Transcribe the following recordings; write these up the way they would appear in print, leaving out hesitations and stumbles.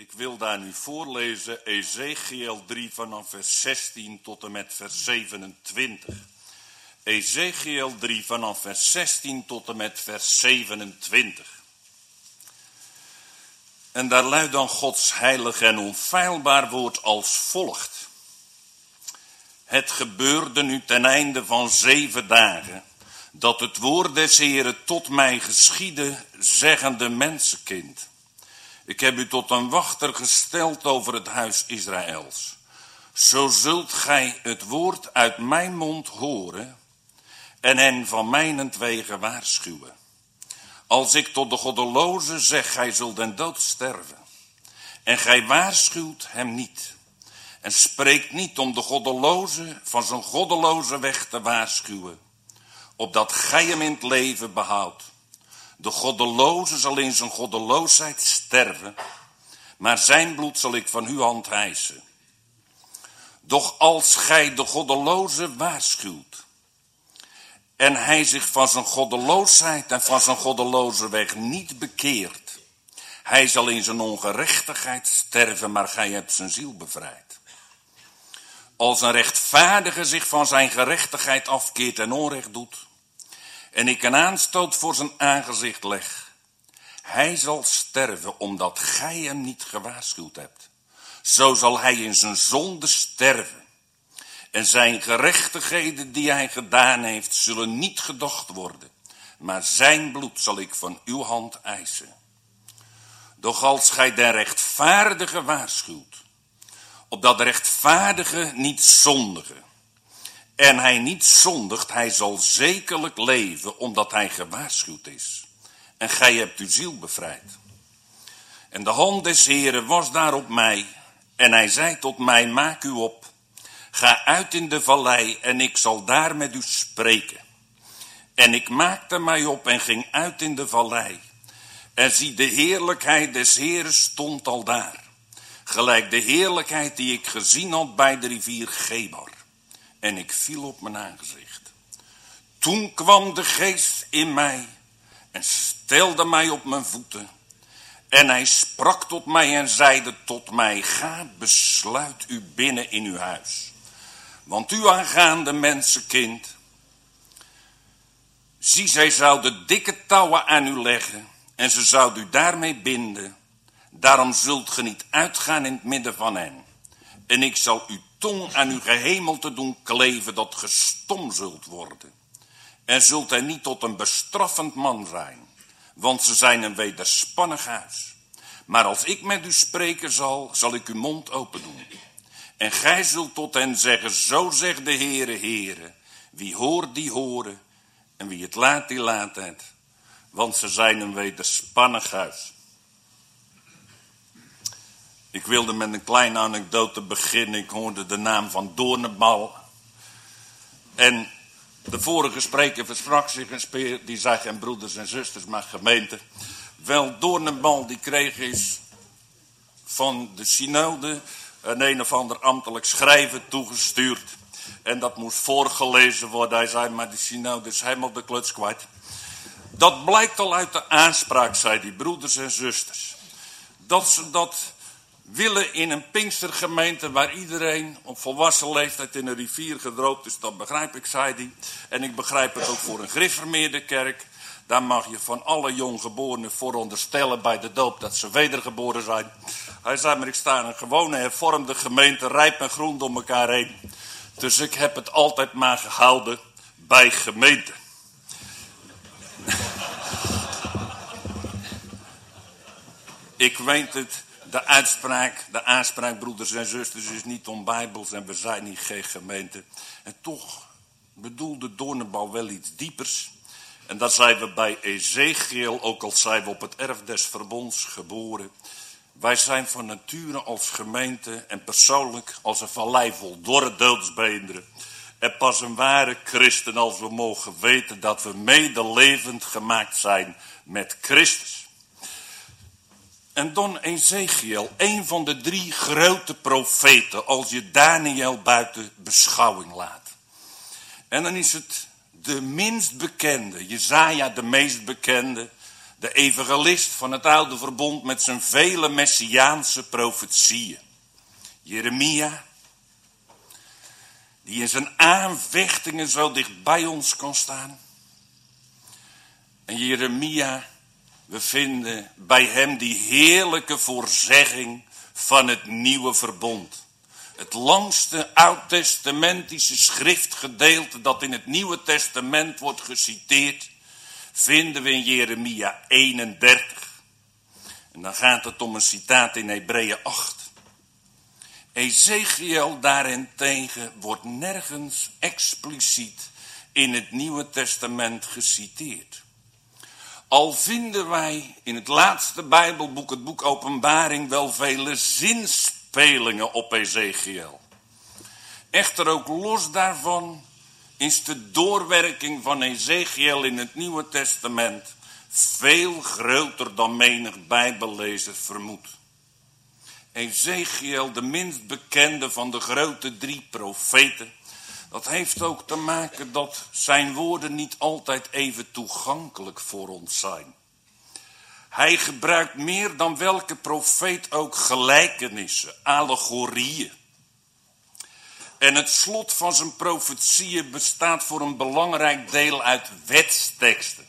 Ik wil daar nu voorlezen Ezechiel 3 vanaf vers 16 tot en met vers 27. Ezechiel 3 vanaf vers 16 tot en met vers 27. En daar luidt dan Gods heilig en onfeilbaar woord als volgt. Het gebeurde nu ten einde van 7 dagen, dat het woord des Heeren tot mij geschiedde, zeggende mensenkind. Ik heb u tot een wachter gesteld over het huis Israëls. Zo zult gij het woord uit mijn mond horen en hen van mijnentwege waarschuwen. Als ik tot de goddeloze zeg, gij zult den dood sterven. En gij waarschuwt hem niet. En spreekt niet om de goddeloze van zijn goddeloze weg te waarschuwen. Opdat gij hem in het leven behoudt. De goddeloze zal in zijn goddeloosheid sterven. Maar zijn bloed zal ik van uw hand hijsen. Doch als gij de goddeloze waarschuwt. En hij zich van zijn goddeloosheid en van zijn goddeloze weg niet bekeert. Hij zal in zijn ongerechtigheid sterven, maar gij hebt zijn ziel bevrijd. Als een rechtvaardige zich van zijn gerechtigheid afkeert en onrecht doet. En ik een aanstoot voor zijn aangezicht leg. Hij zal sterven omdat gij hem niet gewaarschuwd hebt. Zo zal hij in zijn zonde sterven. En zijn gerechtigheden die hij gedaan heeft, zullen niet gedacht worden. Maar zijn bloed zal ik van uw hand eisen. Doch als gij de rechtvaardige waarschuwt, opdat de rechtvaardige niet zondige. En hij niet zondigt, hij zal zekerlijk leven, omdat hij gewaarschuwd is. En gij hebt uw ziel bevrijd. En de hand des Heeren was daar op mij. En hij zei tot mij, maak u op. Ga uit in de vallei en ik zal daar met u spreken. En ik maakte mij op en ging uit in de vallei. En zie, de heerlijkheid des Heeren stond al daar. Gelijk de heerlijkheid die ik gezien had bij de rivier Gebar. En ik viel op mijn aangezicht. Toen kwam de geest in mij en stelde mij op mijn voeten. En hij sprak tot mij en zeide tot mij, ga, besluit u binnen in uw huis. Want u aangaande mensenkind, zie, zij zouden dikke touwen aan u leggen en ze zouden u daarmee binden. Daarom zult ge niet uitgaan in het midden van hen. En ik zal uw tong aan uw gehemelte doen kleven, dat ge stom zult worden. En zult hij niet tot een bestraffend man zijn, want ze zijn een wederspannig huis. Maar als ik met u spreken zal ik uw mond open doen. En gij zult tot hen zeggen, zo zegt de Heere, Heere. Wie hoort, die horen. En wie het laat, die laat het. Want ze zijn een wederspannig huis. Ik wilde met een kleine anekdote beginnen. Ik hoorde de naam van Doornenbal. En de vorige spreker versprak zich een speer. Die zei geen broeders en zusters, maar gemeente. Wel, Doornenbal die kreeg is van de synode een of ander ambtelijk schrijven toegestuurd. En dat moest voorgelezen worden. Hij zei, maar de synode is helemaal de kluts kwijt. Dat blijkt al uit de aanspraak, zei die broeders en zusters. Dat ze dat willen in een Pinkstergemeente waar iedereen op volwassen leeftijd in een rivier gedroogd is. Dat begrijp ik, zei hij. En ik begrijp het ook voor een gereformeerde kerk. Daar mag je van alle jonggeborenen veronderstellen bij de doop dat ze wedergeboren zijn. Hij zei, maar ik sta in een gewone hervormde gemeente, rijp en groen door elkaar heen. Dus ik heb het altijd maar gehouden bij gemeente. Ik weet het, de aanspraak broeders en zusters is niet onbijbels en we zijn niet geen gemeente. En toch bedoelde Doornenbal wel iets diepers. En dat zijn we bij Ezechiel, ook al zijn we op het erf des verbonds geboren. Wij zijn van nature als gemeente en persoonlijk als een vallei vol dorre doodsbeenderen. En pas een ware christen als we mogen weten dat we medelevend gemaakt zijn met Christus. En dan Ezechiel, een van de 3 grote profeten, als je Daniel buiten beschouwing laat. En dan is het de minst bekende, Jesaja de meest bekende. De evangelist van het oude verbond met zijn vele messiaanse profetieën. Jeremia, die in zijn aanvechtingen zo dicht bij ons kan staan. En Jeremia, we vinden bij hem die heerlijke voorzegging van het nieuwe verbond. Het langste oud-testamentische schriftgedeelte dat in het Nieuwe Testament wordt geciteerd, vinden we in Jeremia 31. En dan gaat het om een citaat in Hebreeën 8. Ezechiel daarentegen wordt nergens expliciet in het Nieuwe Testament geciteerd. Al vinden wij in het laatste Bijbelboek, het boek Openbaring, wel vele zinspelingen op Ezechiel. Echter ook los daarvan is de doorwerking van Ezechiel in het Nieuwe Testament veel groter dan menig Bijbellezer vermoedt. Ezechiel, de minst bekende van de grote 3 profeten, dat heeft ook te maken dat zijn woorden niet altijd even toegankelijk voor ons zijn. Hij gebruikt meer dan welke profeet ook gelijkenissen, allegorieën. En het slot van zijn profetieën bestaat voor een belangrijk deel uit wetsteksten.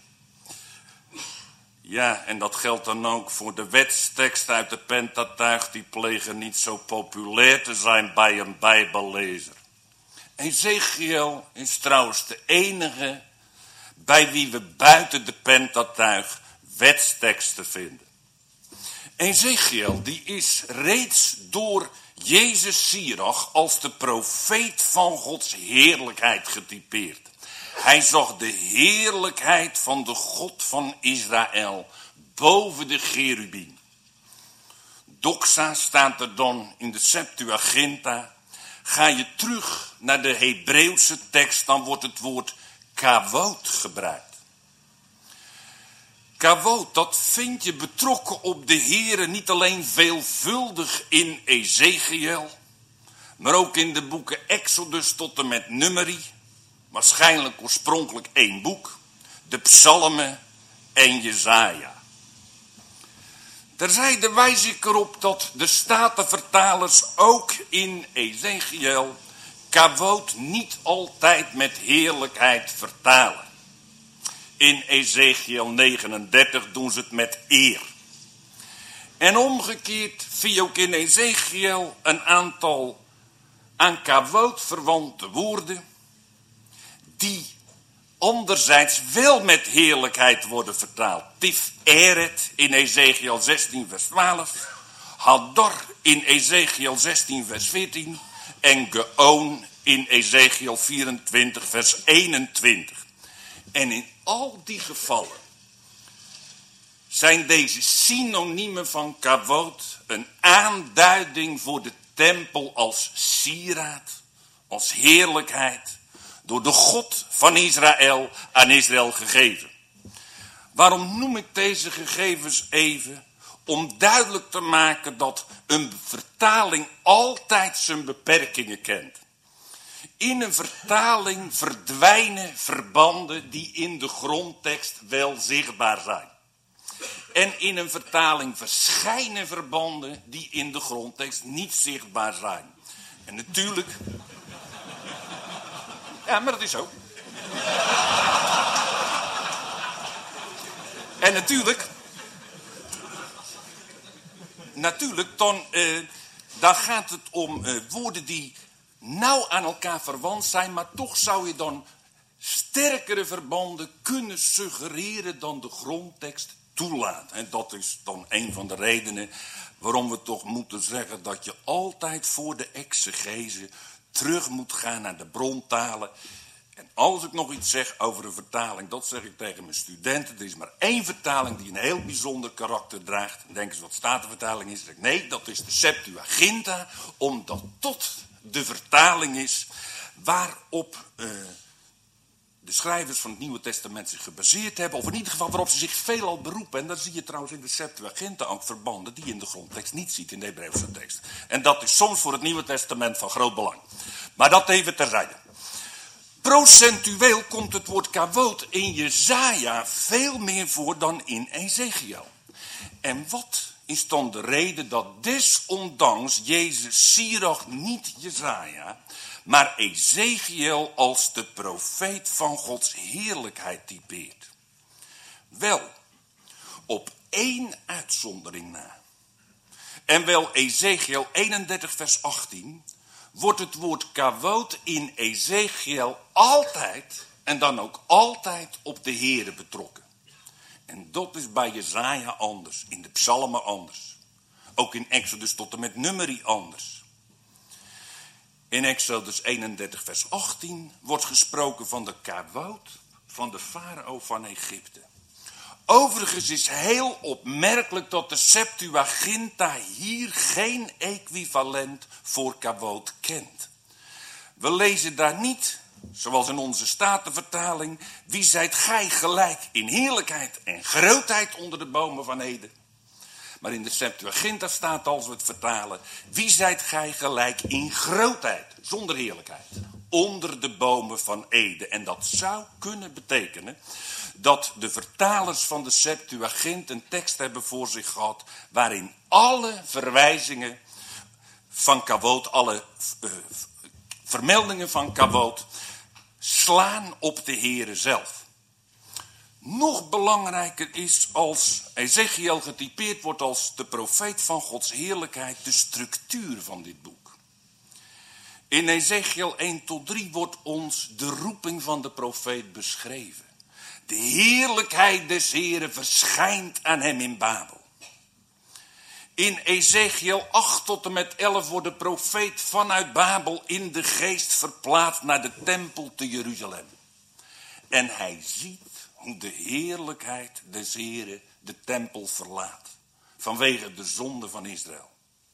Ja, en dat geldt dan ook voor de wetsteksten uit de Pentatuig, die plegen niet zo populair te zijn bij een Bijbellezer. Ezechiel is trouwens de enige bij wie we buiten de Pentatuig wetsteksten vinden. Ezechiel die is reeds door Jezus Sirach als de profeet van Gods heerlijkheid getypeerd. Hij zag de heerlijkheid van de God van Israël boven de cherubim. Doxa staat er dan in de Septuaginta. Ga je terug naar de Hebreeuwse tekst, dan wordt het woord kavod gebruikt. Kavod, dat vind je betrokken op de Here niet alleen veelvuldig in Ezechiel, maar ook in de boeken Exodus tot en met Numeri. Waarschijnlijk oorspronkelijk 1 boek, de Psalmen en Jesaja. Terzijde wijs ik erop dat de Statenvertalers ook in Ezechiel kavod niet altijd met heerlijkheid vertalen. In Ezechiel 39 doen ze het met eer. En omgekeerd vind je ook in Ezechiel een aantal aan kavod verwante woorden die anderzijds wel met heerlijkheid worden vertaald. Tiferet in Ezechiel 16 vers 12. Hadar in Ezechiel 16 vers 14. En Geon in Ezechiel 24 vers 21. En in al die gevallen zijn deze synoniemen van kavod een aanduiding voor de tempel als sieraad, als heerlijkheid, door de God van Israël aan Israël gegeven. Waarom noem ik deze gegevens even? Om duidelijk te maken dat een vertaling altijd zijn beperkingen kent. In een vertaling verdwijnen verbanden die in de grondtekst wel zichtbaar zijn. En in een vertaling verschijnen verbanden die in de grondtekst niet zichtbaar zijn. En natuurlijk... Ja, maar dat is zo. En natuurlijk dan gaat het om woorden die nauw aan elkaar verwant zijn, maar toch zou je dan sterkere verbanden kunnen suggereren dan de grondtekst toelaat. En dat is dan een van de redenen waarom we toch moeten zeggen dat je altijd voor de exegese terug moet gaan naar de brontalen. En als ik nog iets zeg over een vertaling, dat zeg ik tegen mijn studenten. Er is maar 1 vertaling die een heel bijzonder karakter draagt. Dan denken ze wat Statenvertaling is. Dan zeg ik, nee, dat is de Septuaginta, omdat tot de vertaling is waarop de schrijvers van het Nieuwe Testament zich gebaseerd hebben. Of in ieder geval waarop ze zich veelal beroepen. En dan zie je trouwens in de Septuaginta ook verbanden die je in de grondtekst niet ziet in de Hebreeuwse tekst. En dat is soms voor het Nieuwe Testament van groot belang. Maar dat even terzijde. Procentueel komt het woord kavod in Jesaja veel meer voor dan in Ezechiel. En wat is dan de reden dat desondanks Jezus Sirach niet Jesaja, maar Ezechiel als de profeet van Gods heerlijkheid typeert? Wel, op één uitzondering na. En wel Ezechiel 31 vers 18 wordt het woord kavod in Ezechiel altijd en dan ook altijd op de Heere betrokken. En dat is bij Jesaja anders, in de psalmen anders. Ook in Exodus tot en met Numeri anders. In Exodus 31 vers 18 wordt gesproken van de kavod van de farao van Egypte. Overigens is heel opmerkelijk dat de Septuaginta hier geen equivalent voor kavod kent. We lezen daar niet, zoals in onze Statenvertaling, wie zijt gij gelijk in heerlijkheid en grootheid onder de bomen van Eden. Maar in de Septuaginta staat, als we het vertalen, wie zijt gij gelijk in grootheid, zonder heerlijkheid, onder de bomen van Eden. En dat zou kunnen betekenen dat de vertalers van de Septuagint een tekst hebben voor zich gehad waarin alle verwijzingen van kavod, alle vermeldingen van kavod slaan op de Heere zelf. Nog belangrijker is, als Ezechiel getypeerd wordt als de profeet van Gods heerlijkheid, de structuur van dit boek. In Ezechiel 1 tot 3 wordt ons de roeping van de profeet beschreven. De heerlijkheid des Heeren verschijnt aan hem in Babel. In Ezechiel 8 tot en met 11 wordt de profeet vanuit Babel in de geest verplaatst naar de tempel te Jeruzalem. En hij ziet hoe de heerlijkheid des Heeren de tempel verlaat. Vanwege de zonde van Israël.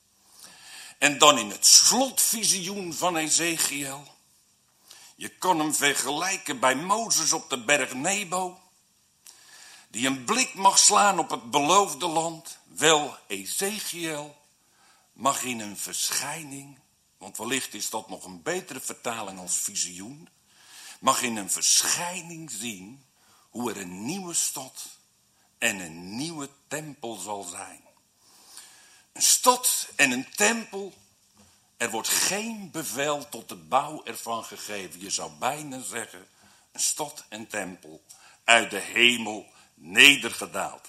En dan in het slotvisioen van Ezechiel. Je kan hem vergelijken bij Mozes op de berg Nebo. Die een blik mag slaan op het beloofde land. Wel, Ezechiel mag in een verschijning, want wellicht is dat nog een betere vertaling als visioen, mag in een verschijning zien hoe er een nieuwe stad en een nieuwe tempel zal zijn. Een stad en een tempel, er wordt geen bevel tot de bouw ervan gegeven. Je zou bijna zeggen, een stad en tempel uit de hemel nedergedaald.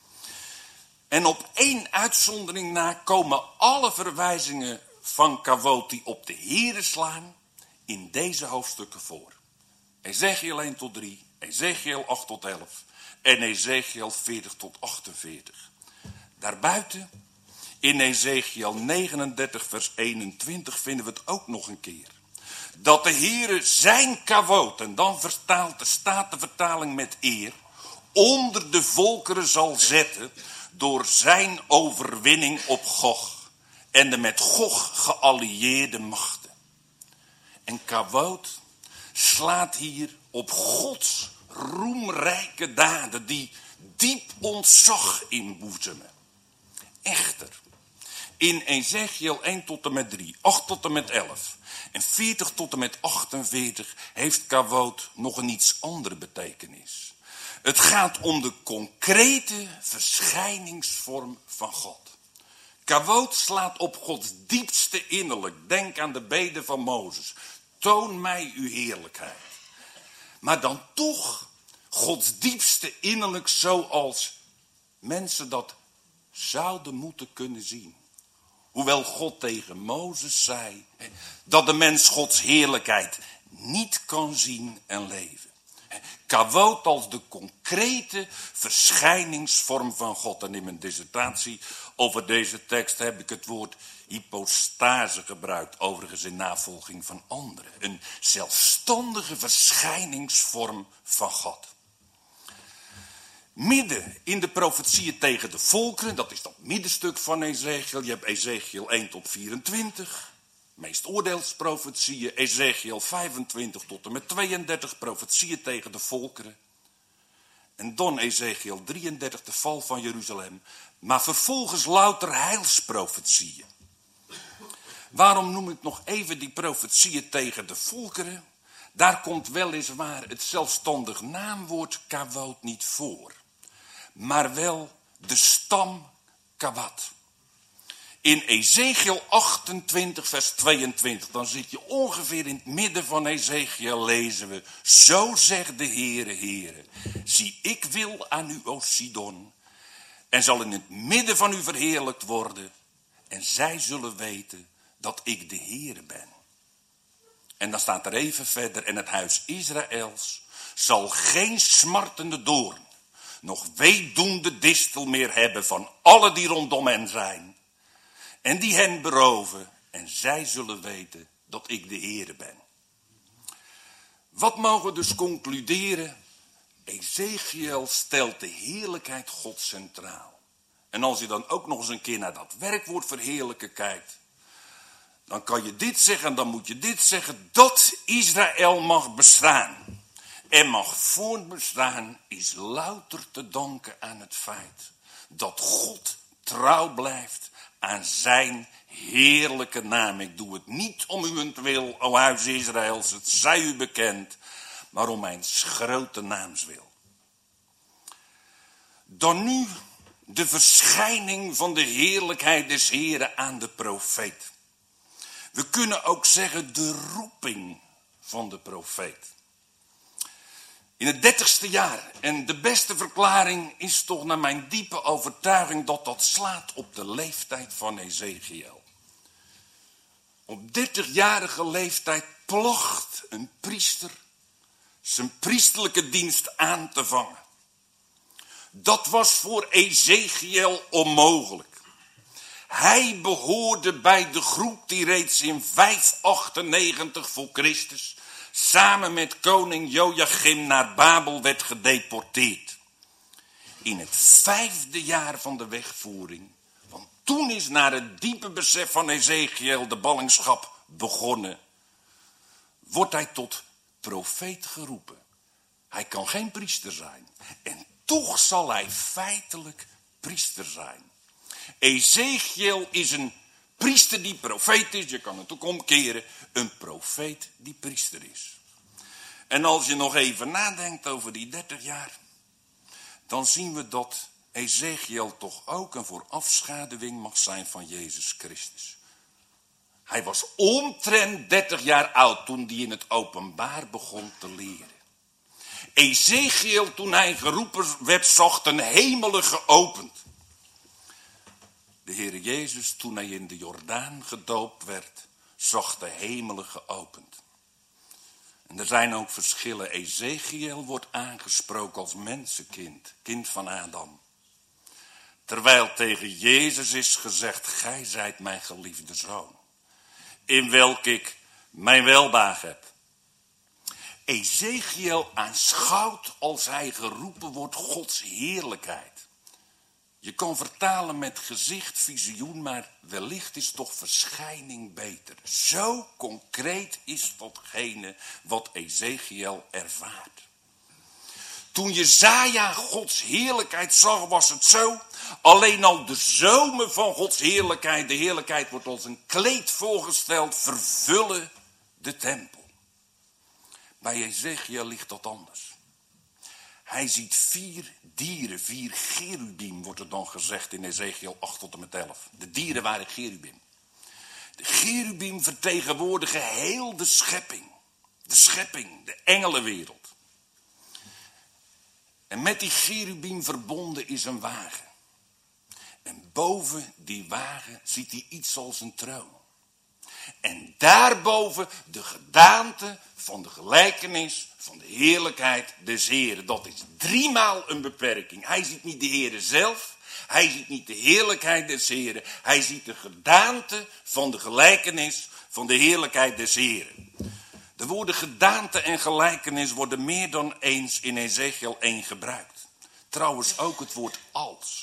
En op één uitzondering na komen alle verwijzingen van kavod die op de Heere slaan in deze hoofdstukken voor. Ezechiel 1 tot 3, Ezechiel 8 tot 11 en Ezechiel 40 tot 48. Daarbuiten, in Ezechiel 39 vers 21 vinden we het ook nog een keer. Dat de Heere zijn kavod, en dan vertaalt de Statenvertaling met eer, onder de volkeren zal zetten door zijn overwinning op Gog en de met Gog geallieerde machten. En kavod slaat hier op Gods roemrijke daden die diep ontzag inboezemen. Echter, in Ezechiel 1 tot en met 3, 8 tot en met 11 en 40 tot en met 48 heeft kavod nog een iets andere betekenis. Het gaat om de concrete verschijningsvorm van God. Kavod slaat op Gods diepste innerlijk. Denk aan de bede van Mozes. Toon mij uw heerlijkheid. Maar dan toch Gods diepste innerlijk zoals mensen dat zouden moeten kunnen zien. Hoewel God tegen Mozes zei dat de mens Gods heerlijkheid niet kan zien en leven. Kavod als de concrete verschijningsvorm van God. En in mijn dissertatie over deze tekst heb ik het woord hypostase gebruikt. Overigens in navolging van anderen. Een zelfstandige verschijningsvorm van God. Midden in de profetieën tegen de volkeren, dat is dat middenstuk van Ezechiel. Je hebt Ezechiel 1 tot 24. Meest oordeelsprofetieën, Ezechiel 25 tot en met 32, profetieën tegen de volkeren. En dan Ezechiel 33, de val van Jeruzalem. Maar vervolgens louter heilsprofetieën. Waarom noem ik nog even die profetieën tegen de volkeren? Daar komt weliswaar het zelfstandig naamwoord kawot niet voor. Maar wel de stam kawat. In Ezekiel 28 vers 22, dan zit je ongeveer in het midden van Ezekiel, lezen we. Zo zegt de Heere, zie ik wil aan u, o Sidon, en zal in het midden van u verheerlijkt worden. En zij zullen weten dat ik de Heere ben. En dan staat er even verder, en het huis Israëls zal geen smartende doorn, nog weedoende distel meer hebben van alle die rondom hen zijn. En die hen beroven, en zij zullen weten dat ik de Heere ben. Wat mogen we dus concluderen? Ezekiel stelt de heerlijkheid Gods centraal. En als je dan ook nog eens een keer naar dat werkwoord verheerlijken kijkt, dan kan je dit zeggen en dan moet je dit zeggen. Dat Israël mag bestaan en mag voortbestaan is louter te danken aan het feit dat God trouw blijft aan zijn heerlijke naam. Ik doe het niet om uwentwil, o huis Israëls, het zij u bekend, maar om mijn grote naamswil. Dan nu de verschijning van de heerlijkheid des Heren aan de profeet. We kunnen ook zeggen de roeping van de profeet. In het 30ste jaar, en de beste verklaring is toch naar mijn diepe overtuiging dat slaat op de leeftijd van Ezekiel. Op 30-jarige leeftijd placht een priester zijn priesterlijke dienst aan te vangen. Dat was voor Ezekiel onmogelijk. Hij behoorde bij de groep die reeds in 598 voor Christus samen met koning Joachim naar Babel werd gedeporteerd. In het 5e jaar van de wegvoering, want toen is naar het diepe besef van Ezekiel de ballingschap begonnen, wordt hij tot profeet geroepen. Hij kan geen priester zijn en toch zal hij feitelijk priester zijn. Ezekiel is een priester die profeet is, je kan het ook omkeren, een profeet die priester is. En als je nog even nadenkt over die 30 jaar, dan zien we dat Ezekiel toch ook een voorafschaduwing mag zijn van Jezus Christus. Hij was omtrent 30 jaar oud toen hij in het openbaar begon te leren. Ezekiel, toen hij geroepen werd, zag de hemelen geopend. De Heer Jezus, toen hij in de Jordaan gedoopt werd, zag de hemelen geopend. En er zijn ook verschillen. Ezekiel wordt aangesproken als mensenkind, kind van Adam. Terwijl tegen Jezus is gezegd, gij zijt mijn geliefde zoon, in welk ik mijn welbehagen heb. Ezekiel aanschouwt als hij geroepen wordt Gods heerlijkheid. Je kan vertalen met gezicht, visioen, maar wellicht is toch verschijning beter. Zo concreet is datgene wat Ezekiel ervaart. Toen Jesaja Gods heerlijkheid zag, was het zo. Alleen al de zomen van Gods heerlijkheid, de heerlijkheid wordt als een kleed voorgesteld, vervullen de tempel. Bij Ezekiel ligt dat anders. Hij ziet 4 dieren, 4 cherubim wordt er dan gezegd in Ezekiel 8 tot en met 11. De dieren waren cherubim. De cherubim vertegenwoordigen heel de schepping, de engelenwereld. En met die cherubim verbonden is een wagen. En boven die wagen ziet hij iets als een troon. En daarboven de gedaante van de gelijkenis van de heerlijkheid des Heren. Dat is 3 maal een beperking. Hij ziet niet de Heren zelf. Hij ziet niet de heerlijkheid des Heren. Hij ziet de gedaante van de gelijkenis van de heerlijkheid des Heren. De woorden gedaante en gelijkenis worden meer dan eens in Ezekiel 1 gebruikt. Trouwens ook het woord als.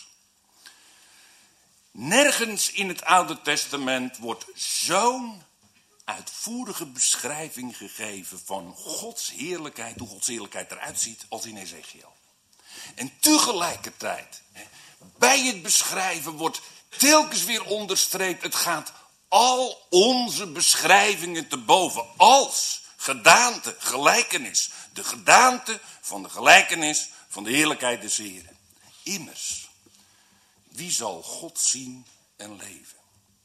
Nergens in het Oude Testament wordt zo'n uitvoerige beschrijving gegeven van Gods heerlijkheid, hoe Gods heerlijkheid eruit ziet, als in Ezekiel. En tegelijkertijd, bij het beschrijven wordt telkens weer onderstreept, het gaat al onze beschrijvingen te boven. Als gedaante, gelijkenis. De gedaante van de gelijkenis van de heerlijkheid des Heren. Immers, wie zal God zien en leven?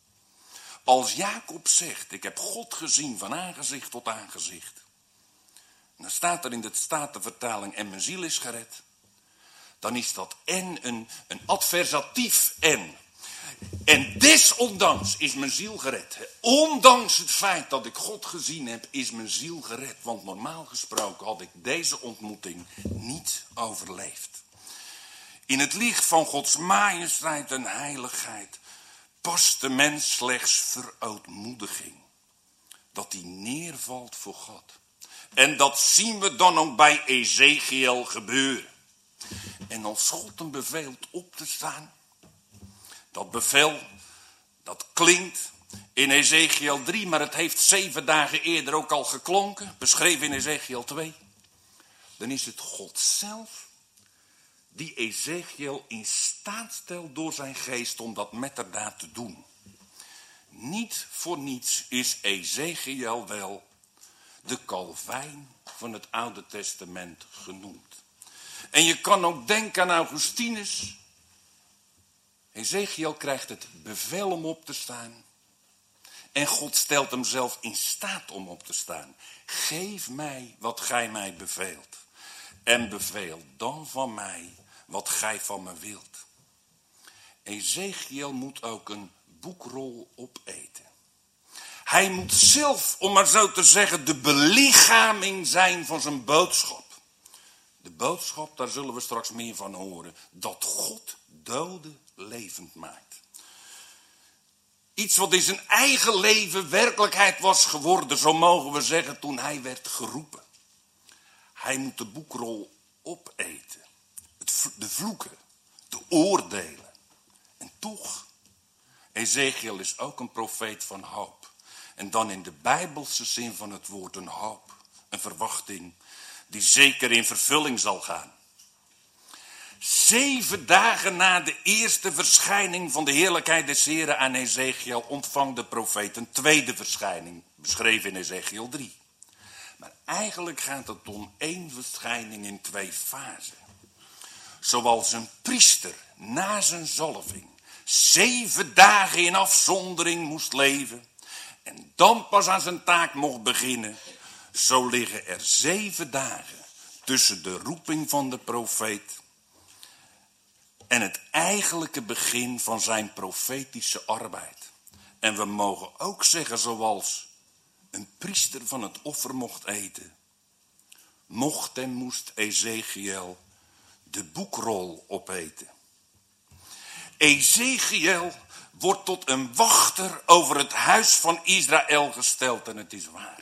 Als Jacob zegt, ik heb God gezien van aangezicht tot aangezicht. Dan staat er in de Statenvertaling, en mijn ziel is gered. Dan is dat en een adversatief en. En desondanks is mijn ziel gered. Ondanks het feit dat ik God gezien heb, is mijn ziel gered. Want normaal gesproken had ik deze ontmoeting niet overleefd. In het licht van Gods majesteit en heiligheid past de mens slechts verootmoediging. Dat hij neervalt voor God. En dat zien we dan ook bij Ezechiel gebeuren. En als God hem beveelt op te staan. Dat bevel, dat klinkt in Ezechiel 3, maar het heeft 7 dagen eerder ook al geklonken. Beschreven in Ezechiel 2. Dan is het God zelf die Ezechiel in staat stelt door zijn geest om dat metterdaad te doen. Niet voor niets is Ezechiel wel de Calvijn van het Oude Testament genoemd. En je kan ook denken aan Augustinus. Ezechiel krijgt het bevel om op te staan. En God stelt hem zelf in staat om op te staan. Geef mij wat gij mij beveelt. En beveel dan van mij wat gij van me wilt. Ezechiel moet ook een boekrol opeten. Hij moet zelf, om maar zo te zeggen, de belichaming zijn van zijn boodschap. De boodschap, daar zullen we straks meer van horen. Dat God doden levend maakt. Iets wat in zijn eigen leven werkelijkheid was geworden, zo mogen we zeggen, toen hij werd geroepen. Hij moet de boekrol opeten. De vloeken, de oordelen. En toch, Ezechiel is ook een profeet van hoop. En dan in de bijbelse zin van het woord een hoop. Een verwachting die zeker in vervulling zal gaan. 7 dagen na de eerste verschijning van de heerlijkheid des Heren aan Ezechiel ontvangt de profeet een tweede verschijning, beschreven in Ezechiel 3. Maar eigenlijk gaat het om 1 verschijning in 2 fasen. Zoals een priester na zijn zalving 7 dagen in afzondering moest leven en dan pas aan zijn taak mocht beginnen, zo liggen er 7 dagen tussen de roeping van de profeet en het eigenlijke begin van zijn profetische arbeid. En we mogen ook zeggen, zoals een priester van het offer mocht eten, mocht en moest Ezechiel de boekrol opeten. Ezechiel wordt tot een wachter over het huis van Israël gesteld en het is waar.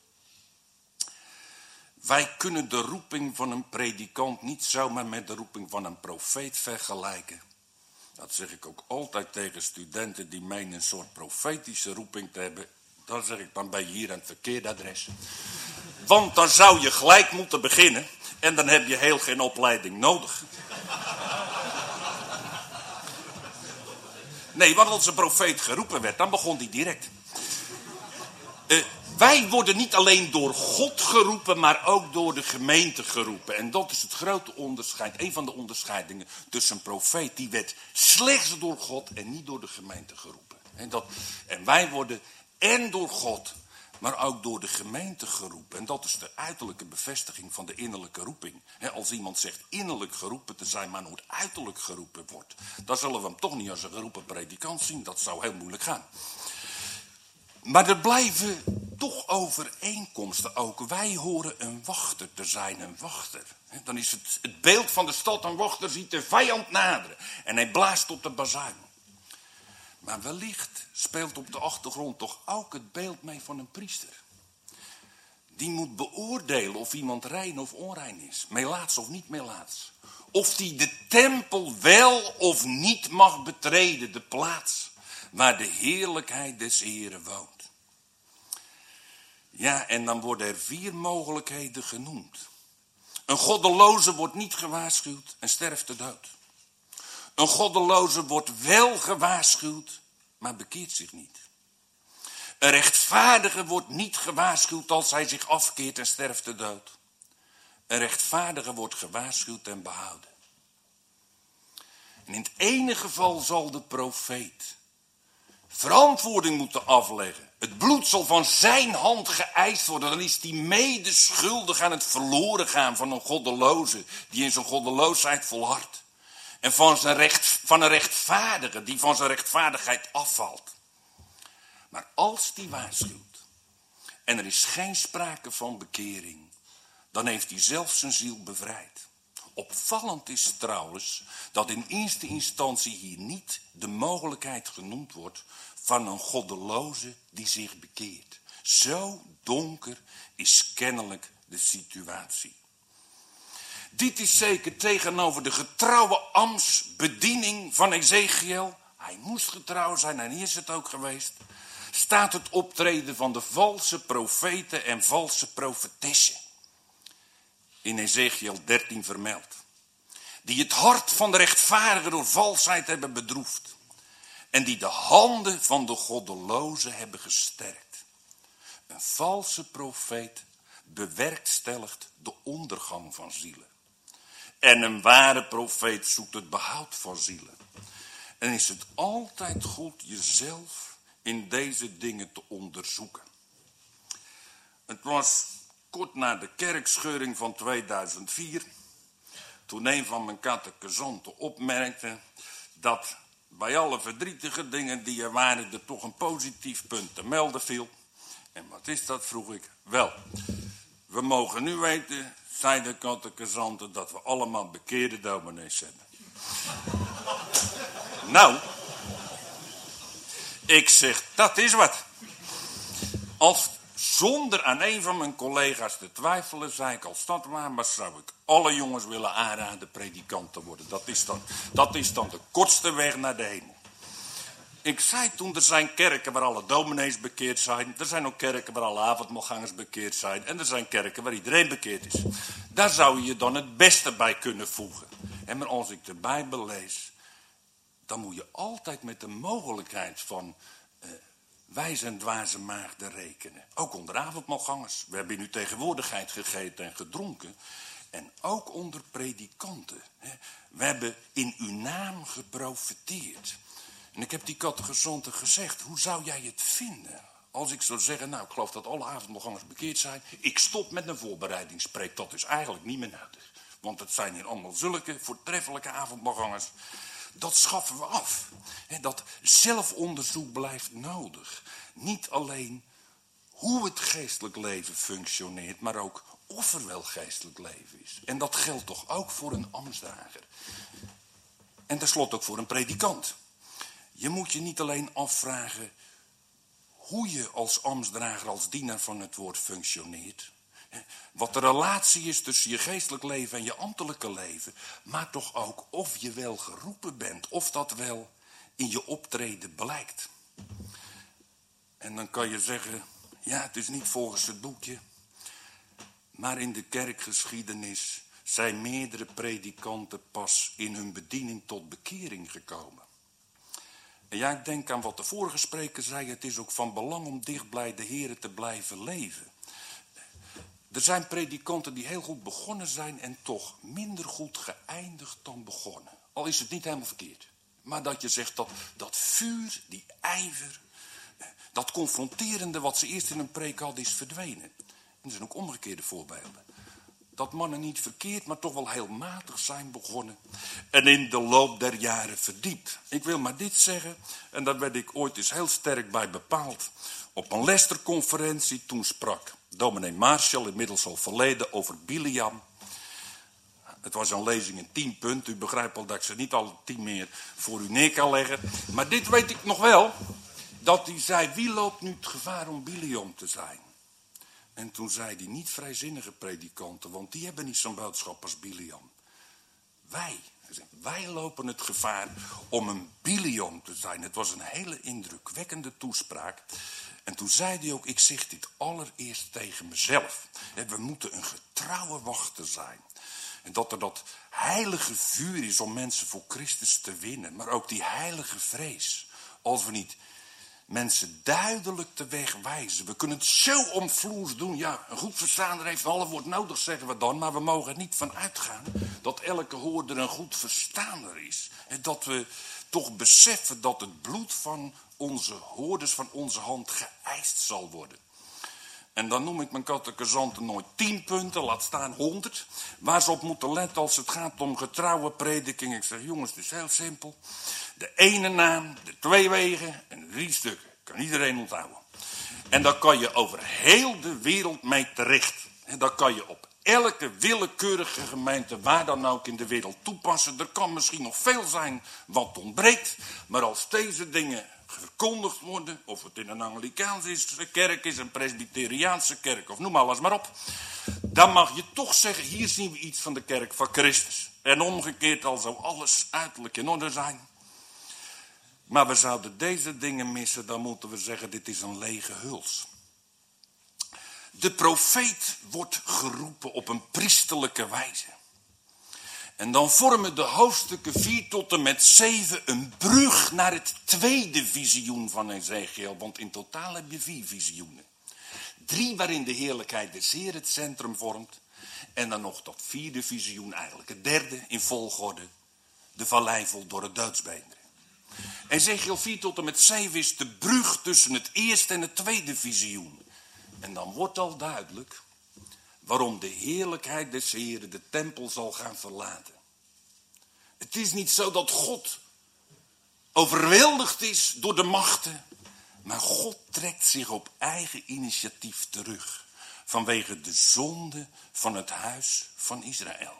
Wij kunnen de roeping van een predikant niet zomaar met de roeping van een profeet vergelijken. Dat zeg ik ook altijd tegen studenten die menen een soort profetische roeping te hebben. Dan zeg ik, dan ben je hier aan het verkeerde adres. Want dan zou je gelijk moeten beginnen en dan heb je heel geen opleiding nodig. Nee, want als een profeet geroepen werd, dan begon hij direct. Wij worden niet alleen door God geroepen, maar ook door de gemeente geroepen. En dat is het grote onderscheid, een van de onderscheidingen tussen een profeet. Die werd slechts door God en niet door de gemeente geroepen. En wij worden en door God, maar ook door de gemeente geroepen. En dat is de uiterlijke bevestiging van de innerlijke roeping. Als iemand zegt innerlijk geroepen te zijn, maar nooit uiterlijk geroepen wordt, dan zullen we hem toch niet als een geroepen predikant zien. Dat zou heel moeilijk gaan. Maar er blijven toch overeenkomsten ook. Wij horen een wachter te zijn, een wachter. Dan is het beeld van de stad, een wachter ziet de vijand naderen. En hij blaast op de bazuin. Maar wellicht speelt op de achtergrond toch ook het beeld mee van een priester. Die moet beoordelen of iemand rein of onrein is. Melaats of niet melaats. Of die de tempel wel of niet mag betreden, de plaats waar de heerlijkheid des Heren woont. Ja, en dan worden er 4 mogelijkheden genoemd. Een goddeloze wordt niet gewaarschuwd en sterft de dood. Een goddeloze wordt wel gewaarschuwd, maar bekeert zich niet. Een rechtvaardige wordt niet gewaarschuwd als hij zich afkeert en sterft de dood. Een rechtvaardige wordt gewaarschuwd en behouden. En in het ene geval zal de profeet verantwoording moeten afleggen. Het bloed zal van zijn hand geëist worden. Dan is hij medeschuldig aan het verloren gaan van een goddeloze die in zijn goddeloosheid volhardt. En van een rechtvaardige die van zijn rechtvaardigheid afvalt. Maar als die waarschuwt en er is geen sprake van bekering, dan heeft hij zelf zijn ziel bevrijd. Opvallend is trouwens dat in eerste instantie hier niet de mogelijkheid genoemd wordt van een goddeloze die zich bekeert. Zo donker is kennelijk de situatie. Dit is zeker tegenover de getrouwe ambtsbediening van Ezechiël. Hij moest getrouw zijn en is het ook geweest. Staat het optreden van de valse profeten en valse profetessen. In Ezechiël 13 vermeld. Die het hart van de rechtvaardige door valsheid hebben bedroefd. En die de handen van de goddeloze hebben gesterkt. Een valse profeet bewerkstelligt de ondergang van zielen. En een ware profeet zoekt het behoud van zielen. En is het altijd goed jezelf in deze dingen te onderzoeken. Het was kort na de kerkscheuring van 2004... toen een van mijn catechizanten opmerkte dat bij alle verdrietige dingen die er waren er toch een positief punt te melden viel. En wat is dat, vroeg ik. Wel, we mogen nu weten, zei de catechizanten, dat we allemaal bekeerde dominees hebben. Nou, ik zeg, dat is wat. Als zonder aan een van mijn collega's te twijfelen, zei ik, als dat waar was, zou ik alle jongens willen aanraden predikant te worden. Dat is dan de kortste weg naar de hemel. Ik zei toen, er zijn kerken waar alle dominees bekeerd zijn. Er zijn ook kerken waar alle avondmaalgangers bekeerd zijn. En er zijn kerken waar iedereen bekeerd is. Daar zou je dan het beste bij kunnen voegen. En maar als ik de Bijbel lees, dan moet je altijd met de mogelijkheid van wijze en dwaze maagden rekenen. Ook onder avondmaalgangers. We hebben in uw tegenwoordigheid gegeten en gedronken. En ook onder predikanten. We hebben in uw naam geprofeteerd. En ik heb die catechizanten gezegd, hoe zou jij het vinden? Als ik zou zeggen, nou ik geloof dat alle avondmaalgangers bekeerd zijn. Ik stop met een voorbereidingspreek. Dat is eigenlijk niet meer nodig. Want het zijn hier allemaal zulke voortreffelijke avondmaalgangers. Dat schaffen we af. Dat zelfonderzoek blijft nodig. Niet alleen hoe het geestelijk leven functioneert, maar ook of er wel geestelijk leven is. En dat geldt toch ook voor een ambtsdrager. En tenslotte ook voor een predikant. Je moet je niet alleen afvragen hoe je als ambtsdrager, als dienaar van het woord functioneert. Wat de relatie is tussen je geestelijk leven en je ambtelijke leven. Maar toch ook of je wel geroepen bent. Of dat wel in je optreden blijkt. En dan kan je zeggen, ja, het is niet volgens het boekje. Maar in de kerkgeschiedenis zijn meerdere predikanten pas in hun bediening tot bekering gekomen. En ja, ik denk aan wat de vorige spreker zei. Het is ook van belang om dicht bij de Here te blijven leven. Er zijn predikanten die heel goed begonnen zijn en toch minder goed geëindigd dan begonnen. Al is het niet helemaal verkeerd. Maar dat je zegt dat vuur, die ijver, dat confronterende wat ze eerst in een preek hadden is verdwenen. En er zijn ook omgekeerde voorbeelden. Dat mannen niet verkeerd, maar toch wel heel matig zijn begonnen. En in de loop der jaren verdiept. Ik wil maar dit zeggen, en daar werd ik ooit eens heel sterk bij bepaald. Op een Leicester-conferentie, toen sprak dominee Marshall, inmiddels al verleden, over Biliam. Het was een lezing in 10 punten. U begrijpt al dat ik ze niet alle 10 meer voor u neer kan leggen. Maar dit weet ik nog wel. Dat hij zei, wie loopt nu het gevaar om Biliam te zijn? En toen zei hij, niet vrijzinnige predikanten, want die hebben niet zo'n boodschap als Biliam. Wij lopen het gevaar om een Biliam te zijn. Het was een hele indrukwekkende toespraak. En toen zei hij ook, ik zeg dit allereerst tegen mezelf. We moeten een getrouwe wachter zijn. En dat er dat heilige vuur is om mensen voor Christus te winnen. Maar ook die heilige vrees. Als we niet mensen duidelijk de weg wijzen. We kunnen het zo omvloers doen. Ja, een goed verstaander heeft alle woord nodig, zeggen we dan. Maar we mogen er niet van uitgaan dat elke hoorder een goed verstaander is. En dat we toch beseffen dat het bloed van onze hoorders van onze hand geëist zal worden. En dan noem ik mijn catechizanten nooit 10 punten, laat staan 100. Waar ze op moeten letten als het gaat om getrouwe prediking. Ik zeg, jongens, het is heel simpel. De ene naam, de 2 wegen en de 3 stukken. Kan iedereen onthouden. En daar kan je over heel de wereld mee terecht. En dat kan je op elke willekeurige gemeente, waar dan ook in de wereld, toepassen. Er kan misschien nog veel zijn wat ontbreekt. Maar als deze dingen verkondigd worden, of het in een Anglikaanse kerk is, een Presbyteriaanse kerk, of noem alles maar op, dan mag je toch zeggen, hier zien we iets van de kerk van Christus. En omgekeerd al zou alles uiterlijk in orde zijn. Maar we zouden deze dingen missen, dan moeten we zeggen, dit is een lege huls. De profeet wordt geroepen op een priesterlijke wijze. En dan vormen de hoofdstukken 4 tot en met 7 een brug naar het tweede visioen van Ezechiel. Want in totaal heb je 4 visioenen. 3 waarin de heerlijkheid des Heer het centrum vormt. En dan nog dat 4e visioen eigenlijk. Het 3e in volgorde. De vallei vol door het doodsbeenderen. Ezechiel 4 tot en met 7 is de brug tussen het eerste en het tweede visioen. En dan wordt al duidelijk waarom de heerlijkheid des Heeren de tempel zal gaan verlaten. Het is niet zo dat God overweldigd is door de machten, maar God trekt zich op eigen initiatief terug vanwege de zonde van het huis van Israël.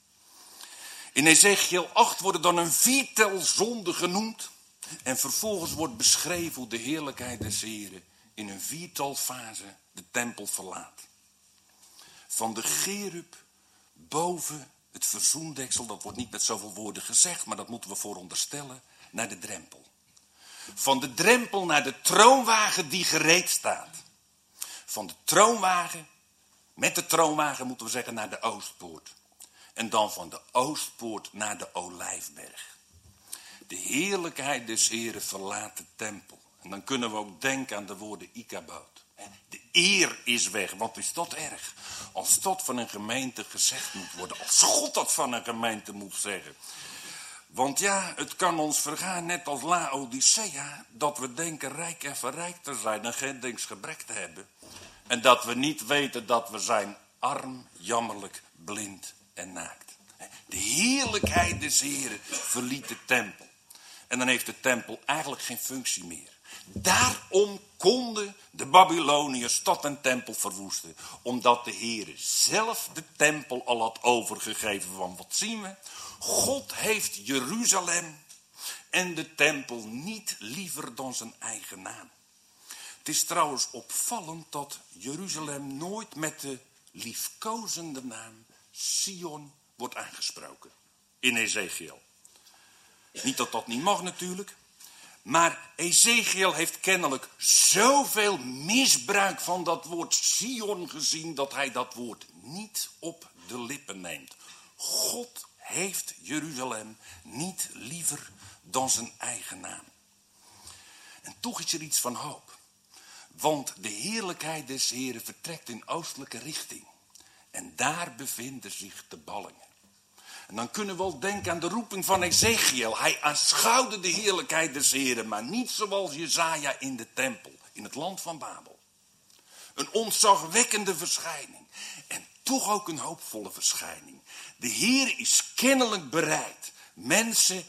In Ezechiel 8 worden dan een 4-tel zonden genoemd en vervolgens wordt beschreven hoe de heerlijkheid des Heeren in een 4-tal fase de tempel verlaat. Van de cherub boven het verzoendeksel, dat wordt niet met zoveel woorden gezegd, maar dat moeten we vooronderstellen, naar de drempel. Van de drempel naar de troonwagen die gereed staat. Van de troonwagen, met de troonwagen moeten we zeggen, naar de oostpoort. En dan van de oostpoort naar de Olijfberg. De heerlijkheid des Heren verlaat de tempel. En dan kunnen we ook denken aan de woorden Ichabod. De eer is weg. Wat is dat erg? Als dat van een gemeente gezegd moet worden. Als God dat van een gemeente moet zeggen. Want ja, het kan ons vergaan, net als Laodicea, dat we denken rijk en verrijkt te zijn en geen gebrek te hebben. En dat we niet weten dat we zijn arm, jammerlijk, blind en naakt. De heerlijkheid des Heren verliet de tempel. En dan heeft de tempel eigenlijk geen functie meer. Daarom konden de Babyloniërs stad en tempel verwoesten. Omdat de Heere zelf de tempel al had overgegeven. Want wat zien we? God heeft Jeruzalem en de tempel niet liever dan zijn eigen naam. Het is trouwens opvallend dat Jeruzalem nooit met de liefkozende naam Sion wordt aangesproken. In Ezechiel. Niet dat dat niet mag natuurlijk. Maar Ezechiel heeft kennelijk zoveel misbruik van dat woord Sion gezien, dat hij dat woord niet op de lippen neemt. God heeft Jeruzalem niet liever dan zijn eigen naam. En toch is er iets van hoop. Want de heerlijkheid des Heren vertrekt in oostelijke richting. En daar bevinden zich de ballingen. En dan kunnen we wel denken aan de roeping van Ezechiel. Hij aanschouwde de heerlijkheid des Heren, maar niet zoals Jesaja in de tempel, in het land van Babel. Een ontzagwekkende verschijning. En toch ook een hoopvolle verschijning. De Heer is kennelijk bereid mensen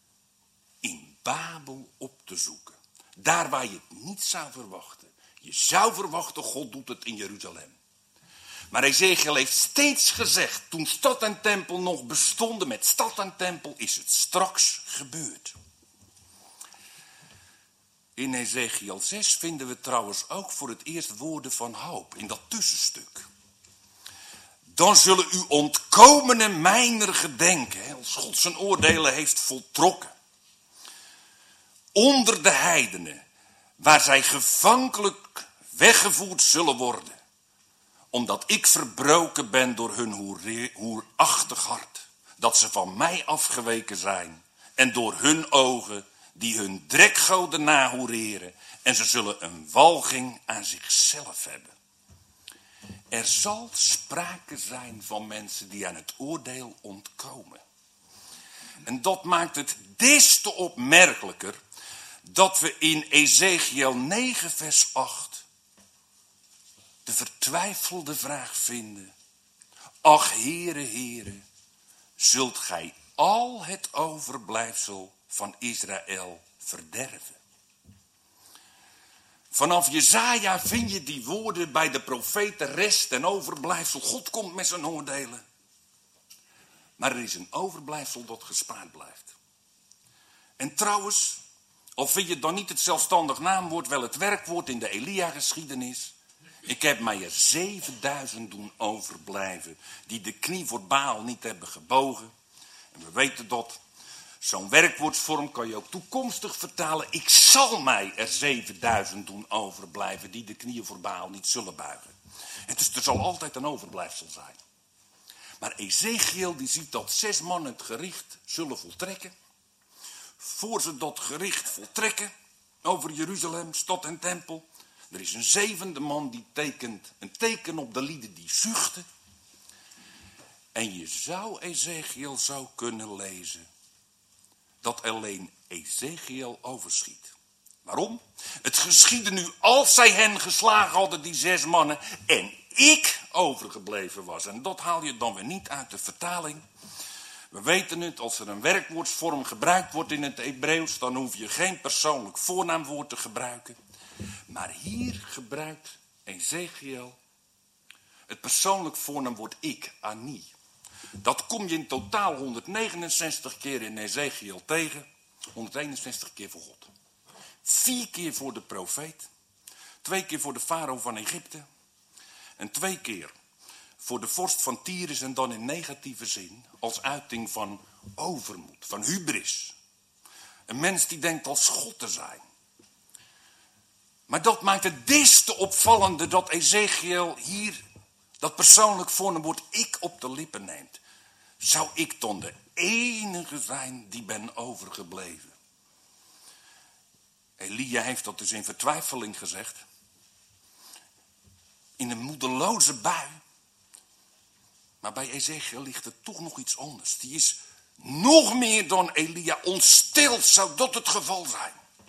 in Babel op te zoeken. Daar waar je het niet zou verwachten. Je zou verwachten, God doet het in Jeruzalem. Maar Ezechiel heeft steeds gezegd, toen stad en tempel nog bestonden, met stad en tempel is het straks gebeurd. In Ezechiel 6 vinden we trouwens ook voor het eerst woorden van hoop, in dat tussenstuk. Dan zullen u ontkomene mijner gedenken, als God zijn oordelen heeft voltrokken. Onder de heidenen, waar zij gevankelijk weggevoerd zullen worden. Omdat ik verbroken ben door hun hoerachtig hart. Dat ze van mij afgeweken zijn. En door hun ogen die hun drekgoden nahoereren. En ze zullen een walging aan zichzelf hebben. Er zal sprake zijn van mensen die aan het oordeel ontkomen. En dat maakt het des te opmerkelijker dat we in Ezechiel 9 vers 8 de vertwijfelde vraag vinden. Ach, Heere, Heere, zult gij al het overblijfsel van Israël verderven? Vanaf Jesaja vind je die woorden bij de profeten rest en overblijfsel. God komt met zijn oordelen. Maar er is een overblijfsel dat gespaard blijft. En trouwens, al vind je het dan niet het zelfstandig naamwoord, wel het werkwoord in de Elia-geschiedenis. Ik heb mij er 7000 doen overblijven die de knie voor Baal niet hebben gebogen. En we weten dat. Zo'n werkwoordsvorm kan je ook toekomstig vertalen. Ik zal mij er 7000 doen overblijven die de knieën voor Baal niet zullen buigen. En dus er zal altijd een overblijfsel zijn. Maar Ezechiel die ziet dat 6 mannen het gericht zullen voltrekken. Voor ze dat gericht voltrekken over Jeruzalem, stad en tempel. Er is een 7e man die tekent een teken op de lieden die zuchten. En je zou Ezechiel zo kunnen lezen dat alleen Ezechiel overschiet. Waarom? Het geschiedde nu als zij hen geslagen hadden, die 6 mannen, en ik overgebleven was. En dat haal je dan weer niet uit de vertaling. We weten het, als er een werkwoordsvorm gebruikt wordt in het Hebreeuws, dan hoef je geen persoonlijk voornaamwoord te gebruiken. Maar hier gebruikt Ezechiel het persoonlijk voornaamwoord ik, ani. Dat kom je in totaal 169 keer in Ezechiel tegen. 161 keer voor God. 4 keer voor de profeet. 2 keer voor de farao van Egypte. En 2 keer voor de vorst van Tyrus en dan in negatieve zin. Als uiting van overmoed, van hubris. Een mens die denkt als God te zijn. Maar dat maakt het des te opvallender dat Ezechiel hier dat persoonlijk voornaamwoord ik op de lippen neemt. Zou ik dan de enige zijn die ben overgebleven? Elia heeft dat dus in vertwijfeling gezegd. In een moedeloze bui. Maar bij Ezechiel ligt er toch nog iets anders. Die is nog meer dan Elia ontsteld, zou dat het geval zijn.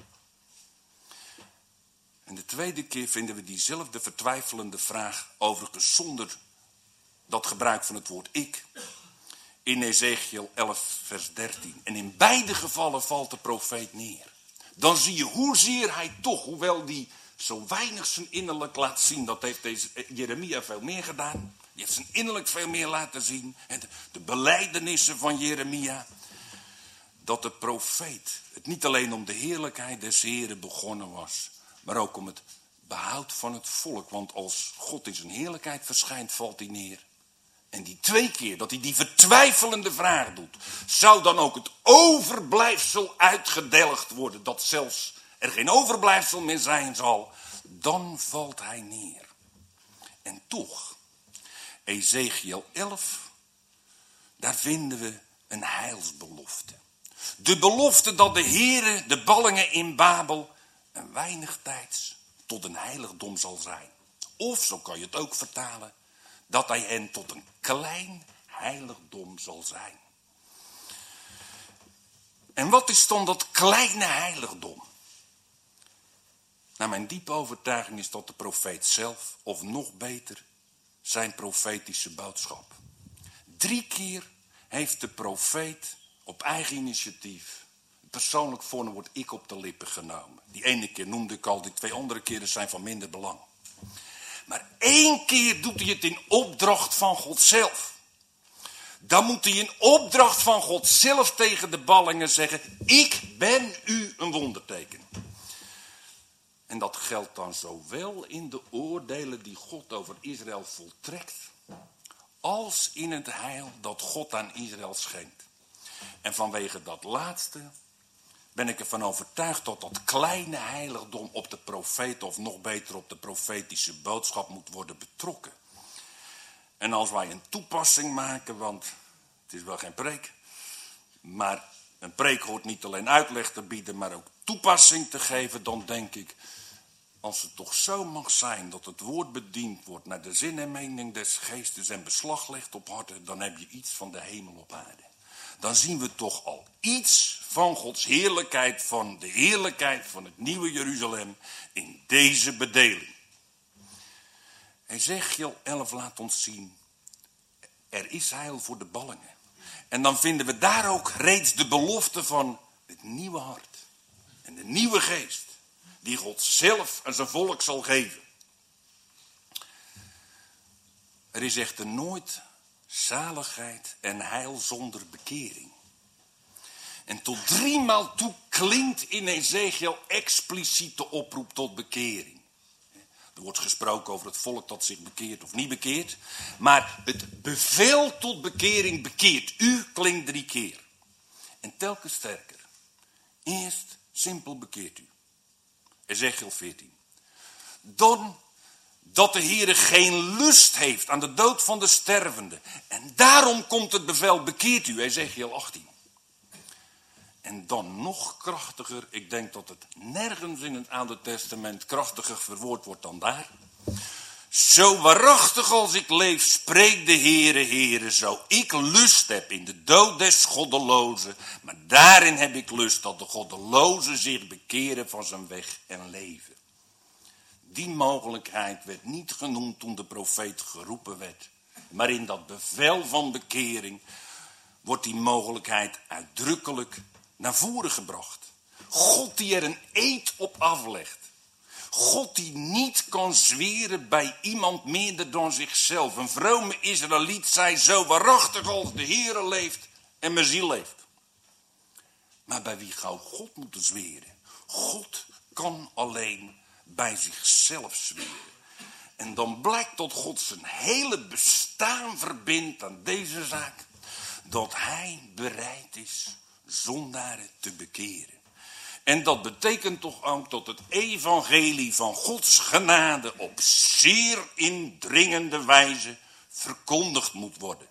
En de tweede keer vinden we diezelfde vertwijfelende vraag, overigens zonder dat gebruik van het woord ik, in Ezechiel 11 vers 13. En in beide gevallen valt de profeet neer. Dan zie je hoezeer hij toch, hoewel die zo weinig zijn innerlijk laat zien, dat heeft Jeremia veel meer gedaan. Die heeft zijn innerlijk veel meer laten zien. En de belijdenissen van Jeremia. Dat de profeet het niet alleen om de heerlijkheid des Heren begonnen was, maar ook om het behoud van het volk. Want als God in zijn heerlijkheid verschijnt, valt hij neer. En die 2 keer dat hij die vertwijfelende vraag doet, zou dan ook het overblijfsel uitgedelgd worden, dat zelfs er geen overblijfsel meer zijn zal, dan valt hij neer. En toch, Ezechiel 11, daar vinden we een heilsbelofte. De belofte dat de Heere de ballingen in Babel een weinig tijds tot een heiligdom zal zijn. Of, zo kan je het ook vertalen, dat hij hen tot een klein heiligdom zal zijn. En wat is dan dat kleine heiligdom? Naar mijn diepe overtuiging is dat de profeet zelf, of nog beter, zijn profetische boodschap. 3 keer heeft de profeet op eigen initiatief het persoonlijk voornaamwoord ik op de lippen genomen. Die ene keer noemde ik al, die 2 andere keren zijn van minder belang. Maar 1 keer doet hij het in opdracht van God zelf. Dan moet hij in opdracht van God zelf tegen de ballingen zeggen, ik ben u een wonderteken. En dat geldt dan zowel in de oordelen die God over Israël voltrekt, als in het heil dat God aan Israël schenkt. En vanwege dat laatste ben ik ervan overtuigd dat dat kleine heiligdom op de profeet, of nog beter op de profetische boodschap, moet worden betrokken. En als wij een toepassing maken, want het is wel geen preek, maar een preek hoort niet alleen uitleg te bieden, maar ook toepassing te geven, dan denk ik, als het toch zo mag zijn dat het woord bediend wordt naar de zin en mening des geestes en beslag legt op harten, dan heb je iets van de hemel op aarde. Dan zien we toch al iets van Gods heerlijkheid, van de heerlijkheid van het nieuwe Jeruzalem in deze bedeling. Ezechiel 11 laat ons zien, er is heil voor de ballingen. En dan vinden we daar ook reeds de belofte van het nieuwe hart en de nieuwe geest die God zelf aan zijn volk zal geven. Er is echter nooit zaligheid en heil zonder bekering. En tot 3 maal toe klinkt in Ezechiel expliciet de oproep tot bekering. Er wordt gesproken over het volk dat zich bekeert of niet bekeert. Maar het bevel tot bekering, bekeert u, klinkt 3 keer. En telkens sterker. Eerst simpel bekeert u. Ezechiel 14. Dan dat de Heere geen lust heeft aan de dood van de stervende. En daarom komt het bevel, bekeert u, Ezechiel 18. En dan nog krachtiger, ik denk dat het nergens in het Oude Testament krachtiger verwoord wordt dan daar. Zo waarachtig als ik leef, spreekt de Heere, Heere, zo ik lust heb in de dood des goddelozen. Maar daarin heb ik lust dat de goddelozen zich bekeren van zijn weg en leven. Die mogelijkheid werd niet genoemd toen de profeet geroepen werd. Maar in dat bevel van bekering wordt die mogelijkheid uitdrukkelijk naar voren gebracht. God die er een eed op aflegt. God die niet kan zweren bij iemand meerder dan zichzelf. Een vrome Israëliet zei zo waarachtig als de Heere leeft en mijn ziel leeft. Maar bij wie zou God moeten zweren? God kan alleen bij zichzelf zweren. En dan blijkt dat God zijn hele bestaan verbindt aan deze zaak. Dat hij bereid is zondaren te bekeren. En dat betekent toch ook dat het evangelie van Gods genade op zeer indringende wijze verkondigd moet worden.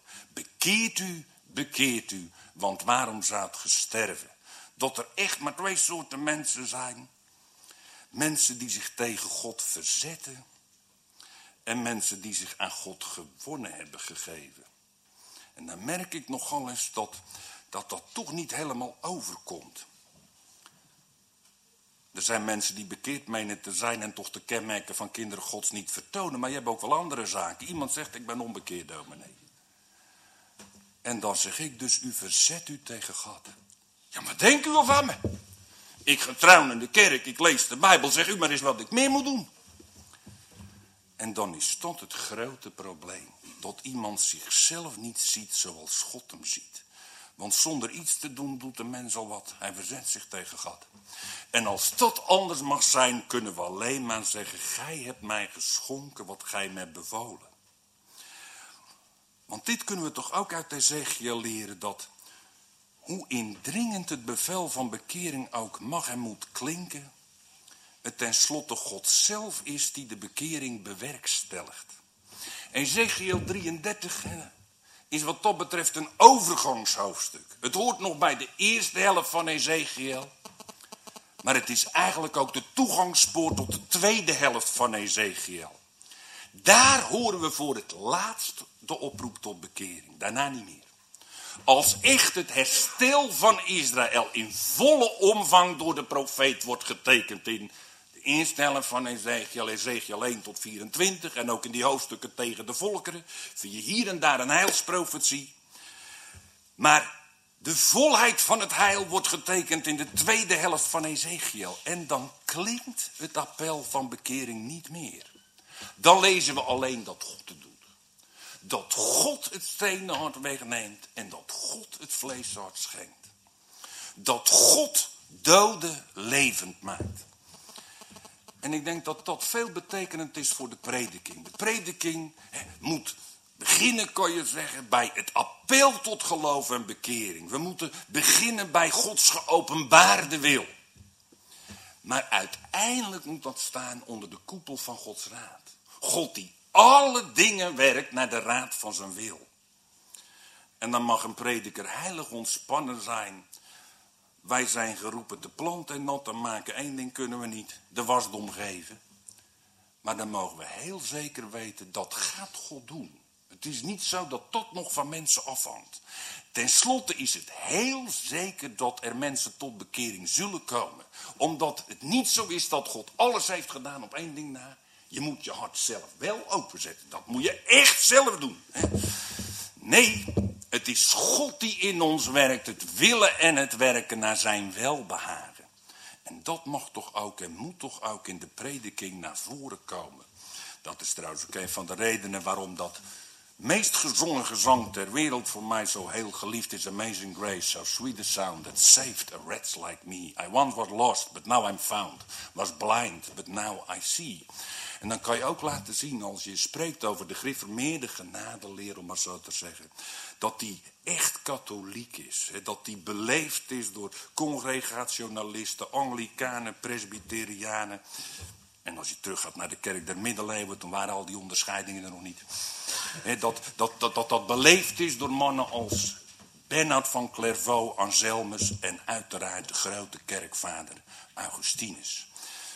Bekeert u, want waarom zou het sterven? Dat er echt maar 2 soorten mensen zijn. Mensen die zich tegen God verzetten en mensen die zich aan God gewonnen hebben gegeven. En dan merk ik nogal eens dat toch niet helemaal overkomt. Er zijn mensen die bekeerd menen te zijn en toch de kenmerken van kinderen Gods niet vertonen. Maar je hebt ook wel andere zaken. Iemand zegt, ik ben onbekeerd, dominee. En dan zeg ik dus, u verzet u tegen God. Ja, maar denkt u wel van me? Ik ga trouwen in de kerk, ik lees de Bijbel, zeg u maar eens wat ik meer moet doen. En dan is dat het grote probleem. Dat iemand zichzelf niet ziet zoals God hem ziet. Want zonder iets te doen doet de mens al wat. Hij verzet zich tegen God. En als dat anders mag zijn, kunnen we alleen maar zeggen, gij hebt mij geschonken wat gij mij bevolen. Want dit kunnen we toch ook uit Ezechiel leren, dat hoe indringend het bevel van bekering ook mag en moet klinken, het tenslotte God zelf is die de bekering bewerkstelligt. Ezechiel 33 is wat dat betreft een overgangshoofdstuk. Het hoort nog bij de eerste helft van Ezechiel. Maar het is eigenlijk ook de toegangspoort tot de tweede helft van Ezechiel. Daar horen we voor het laatst de oproep tot bekering. Daarna niet meer. Als echt het herstel van Israël in volle omvang door de profeet wordt getekend in de eerste helft van Ezechiel, Ezechiel 1 tot 24 en ook in die hoofdstukken tegen de volkeren, vind je hier en daar een heilsprofetie. Maar de volheid van het heil wordt getekend in de tweede helft van Ezechiel. En dan klinkt het appel van bekering niet meer. Dan lezen we alleen dat God het doet. Dat God het stenen hart wegneemt en dat God het vleeshart schenkt. Dat God doden levend maakt. En ik denk dat dat veel betekenend is voor de prediking. De prediking moet beginnen, kan je zeggen, bij het appel tot geloof en bekering. We moeten beginnen bij Gods geopenbaarde wil. Maar uiteindelijk moet dat staan onder de koepel van Gods raad. God die alle dingen werkt naar de raad van zijn wil. En dan mag een prediker heilig ontspannen zijn. Wij zijn geroepen te planten en nat te maken. Eén ding kunnen we niet, de wasdom geven. Maar dan mogen we heel zeker weten, dat gaat God doen. Het is niet zo dat dat nog van mensen afhangt. Ten slotte is het heel zeker dat er mensen tot bekering zullen komen. Omdat het niet zo is dat God alles heeft gedaan op één ding na. Je moet je hart zelf wel openzetten. Dat moet je echt zelf doen. Hè? Nee, het is God die in ons werkt. Het willen en het werken naar zijn welbehagen. En dat mag toch ook en moet toch ook in de prediking naar voren komen. Dat is trouwens ook een van de redenen waarom dat meest gezongen gezang ter wereld voor mij zo heel geliefd is. Amazing Grace, so sweet the sound that saved a wretch like me. I once was lost, but now I'm found. Was blind, but now I see. En dan kan je ook laten zien, als je spreekt over de gereformeerde genadeleer, om maar zo te zeggen, dat die echt katholiek is. Hè, dat die beleefd is door congregationalisten, Anglikanen, Presbyterianen. En als je teruggaat naar de kerk der middeleeuwen, toen waren al die onderscheidingen er nog niet. Hè, dat beleefd is door mannen als Bernhard van Clairvaux, Anselmus en uiteraard de grote kerkvader Augustinus.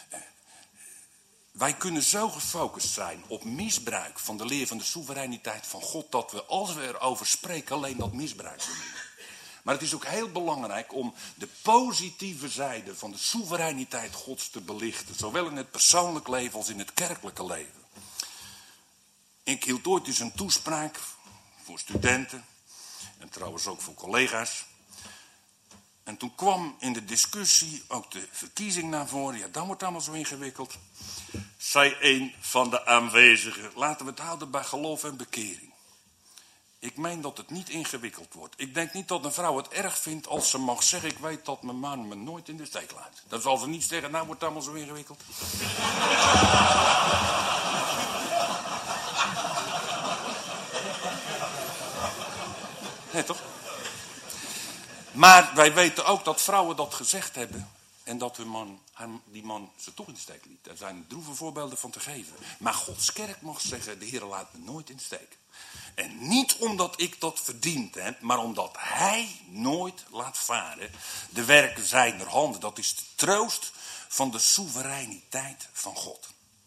Wij kunnen zo gefocust zijn op misbruik van de leer van de soevereiniteit van God, dat we, als we erover spreken, alleen dat misbruik benoemen. Maar het is ook heel belangrijk om de positieve zijde van de soevereiniteit Gods te belichten. Zowel in het persoonlijk leven als in het kerkelijke leven. Ik hield ooit eens een toespraak voor studenten. En trouwens ook voor collega's. En toen kwam in de discussie ook de verkiezing naar voren. Ja, dan wordt het allemaal zo ingewikkeld. Zei een van de aanwezigen: laten we het houden bij geloof en bekering. Ik meen dat het niet ingewikkeld wordt. Ik denk niet dat een vrouw het erg vindt als ze mag zeggen: ik weet dat mijn man me nooit in de steek laat. Dan zal ze niet zeggen: nou wordt het allemaal zo ingewikkeld. Nee, toch? Maar wij weten ook dat vrouwen dat gezegd hebben. En dat die man ze toch in de steek liet. Daar zijn droeve voorbeelden van te geven. Maar Gods kerk mag zeggen: de Heer laat me nooit in de steek. En niet omdat ik dat verdiend heb, maar omdat Hij nooit laat varen de werken zijner handen. Dat is de troost van de soevereiniteit van God.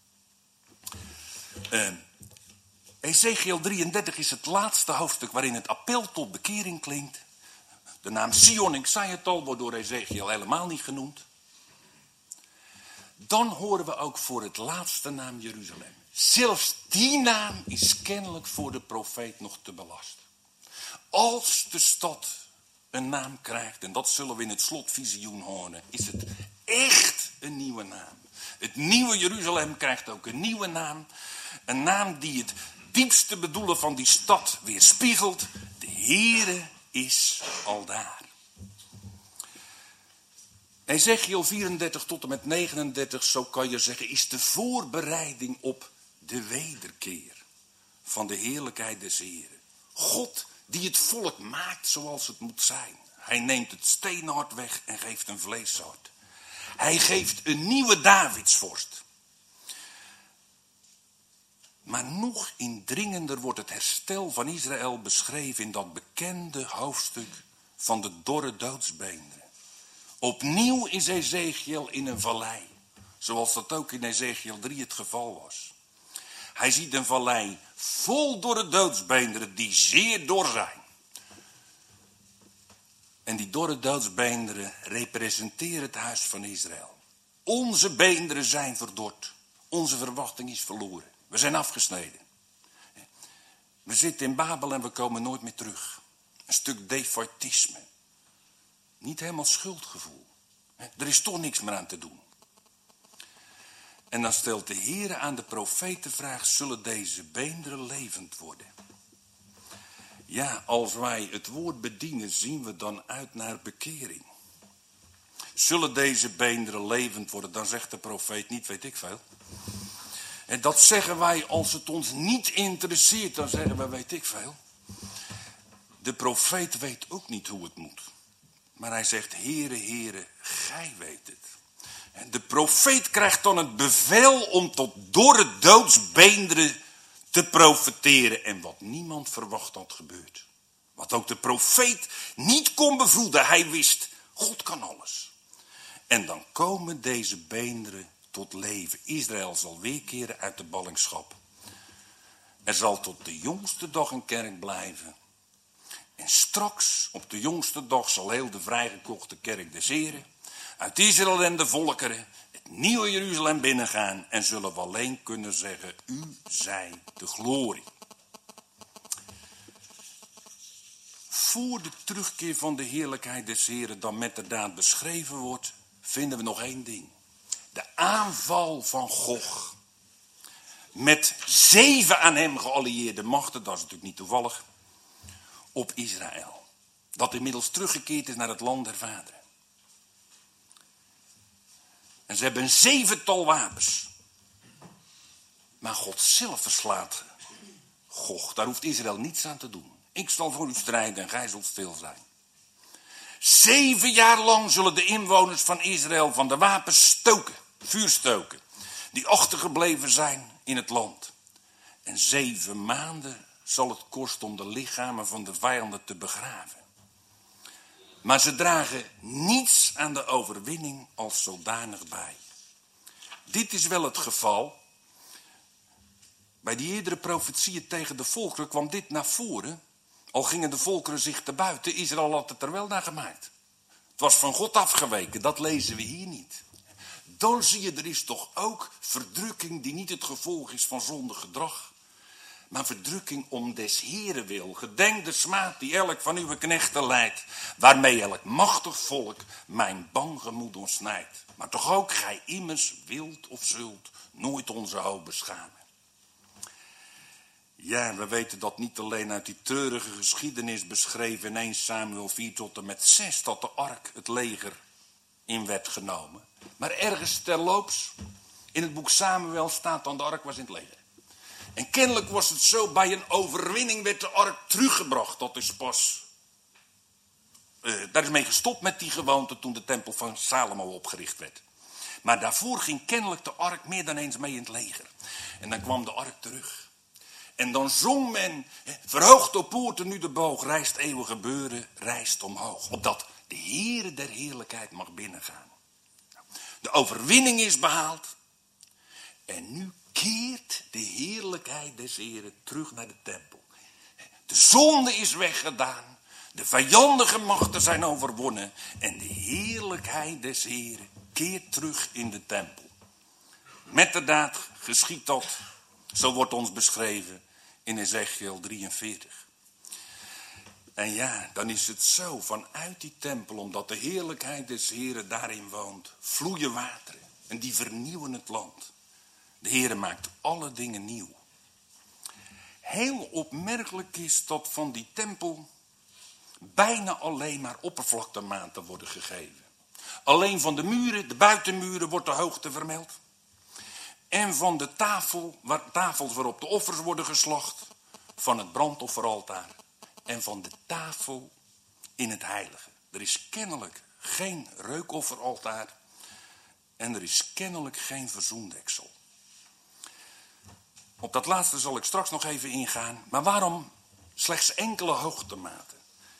Ezekiel 33 is het laatste hoofdstuk waarin het appel tot bekering klinkt. De naam Sion, ik zei het al, wordt door Ezekiel helemaal niet genoemd. Dan horen we ook voor het laatste naam Jeruzalem. Zelfs die naam is kennelijk voor de profeet nog te belast. Als de stad een naam krijgt, en dat zullen we in het slotvisioen horen, is het echt een nieuwe naam. Het nieuwe Jeruzalem krijgt ook een nieuwe naam. Een naam die het diepste bedoelen van die stad weerspiegelt. De Heere is aldaar. Ezekiel 34 tot en met 39, zo kan je zeggen, is de voorbereiding op de wederkeer van de heerlijkheid des Heeren. God die het volk maakt zoals het moet zijn. Hij neemt het steenhart weg en geeft een vleeshart. Hij geeft een nieuwe Davidsvorst. Maar nog indringender wordt het herstel van Israël beschreven in dat bekende hoofdstuk van de dorre doodsbeenderen. Opnieuw is Ezekiel in een vallei, zoals dat ook in Ezekiel 3 het geval was. Hij ziet een vallei vol dorre doodsbeenderen die zeer dor zijn. En die dorre doodsbeenderen representeren het huis van Israël. Onze beenderen zijn verdord. Onze verwachting is verloren. We zijn afgesneden. We zitten in Babel en we komen nooit meer terug. Een stuk defaitisme. Niet helemaal schuldgevoel. Er is toch niks meer aan te doen. En dan stelt de Heere aan de profeet de vraag: zullen deze beenderen levend worden? Ja, als wij het woord bedienen, zien we dan uit naar bekering. Zullen deze beenderen levend worden? Dan zegt de profeet niet, weet ik veel. En dat zeggen wij als het ons niet interesseert, dan zeggen we, weet ik veel. De profeet weet ook niet hoe het moet. Maar hij zegt: Heere, Heere, gij weet het. En de profeet krijgt dan het bevel om tot dorre doodsbeenderen te profeteren. En wat niemand verwacht had gebeurd. Wat ook de profeet niet kon bevroeden. Hij wist, God kan alles. En dan komen deze beenderen tot leven. Israël zal weerkeren uit de ballingschap. Er zal tot de jongste dag een kerk blijven. En straks, op de jongste dag, zal heel de vrijgekochte kerk des Heren uit Israël en de volkeren het nieuwe Jeruzalem binnengaan. En zullen we alleen kunnen zeggen, u zij de glorie. Voor de terugkeer van de heerlijkheid des Heren dan met de daad beschreven wordt, vinden we nog één ding. De aanval van Gog. Met 7 aan hem geallieerde machten, dat is natuurlijk niet toevallig, op Israël. Dat inmiddels teruggekeerd is naar het land der vaderen. En ze hebben een 7-tal wapens. Maar God zelf verslaat Gog. Daar hoeft Israël niets aan te doen. Ik zal voor u strijden en gij zult stil zijn. 7 jaar lang zullen de inwoners van Israël van de wapens stoken, vuur stoken, die achtergebleven zijn in het land. En 7 maanden zal het kosten om de lichamen van de vijanden te begraven. Maar ze dragen niets aan de overwinning als zodanig bij. Dit is wel het geval. Bij die eerdere profetieën tegen de volkeren kwam dit naar voren. Al gingen de volkeren zich te buiten, Israël had het er wel naar gemaakt. Het was van God afgeweken, dat lezen we hier niet. Dan zie je, er is toch ook verdrukking die niet het gevolg is van zondig gedrag. Maar verdrukking om des Heren wil. Gedenk de smaad die elk van uw knechten leidt. Waarmee elk machtig volk mijn bang gemoed ontsnijdt. Maar toch ook gij immers wilt of zult nooit onze hoop beschamen. Ja, we weten dat niet alleen uit die treurige geschiedenis beschreven in 1 Samuel 4 tot en met 6... dat de ark het leger in werd genomen. Maar ergens terloops in het boek Samuel staat dan de ark was in het leger. En kennelijk was het zo, bij een overwinning werd de ark teruggebracht. Dat is pas, daar is mee gestopt met die gewoonte toen de tempel van Salomo opgericht werd. Maar daarvoor ging kennelijk de ark meer dan eens mee in het leger. En dan kwam de ark terug. En dan zong men, verhoogt op poorten nu de boog, rijst eeuwig gebeuren, rijst omhoog. Opdat de Heere der heerlijkheid mag binnengaan. De overwinning is behaald. En nu keert de heerlijkheid des Heren terug naar de tempel. De zonde is weggedaan. De vijandige machten zijn overwonnen. En de heerlijkheid des Heren keert terug in de tempel. Met de daad geschiet dat. Zo wordt ons beschreven in Ezechiel 43. En ja, dan is het zo, vanuit die tempel, omdat de heerlijkheid des Heren daarin woont, vloeien wateren. En die vernieuwen het land. De Heere maakt alle dingen nieuw. Heel opmerkelijk is dat van die tempel bijna alleen maar oppervlaktematen worden gegeven. Alleen van de muren, de buitenmuren, wordt de hoogte vermeld. En van de tafels waarop de offers worden geslacht, van het brandofferaltaar en van de tafel in het heilige. Er is kennelijk geen reukofferaltaar en er is kennelijk geen verzoendeksel. Op dat laatste zal ik straks nog even ingaan. Maar waarom slechts enkele hoogtematen?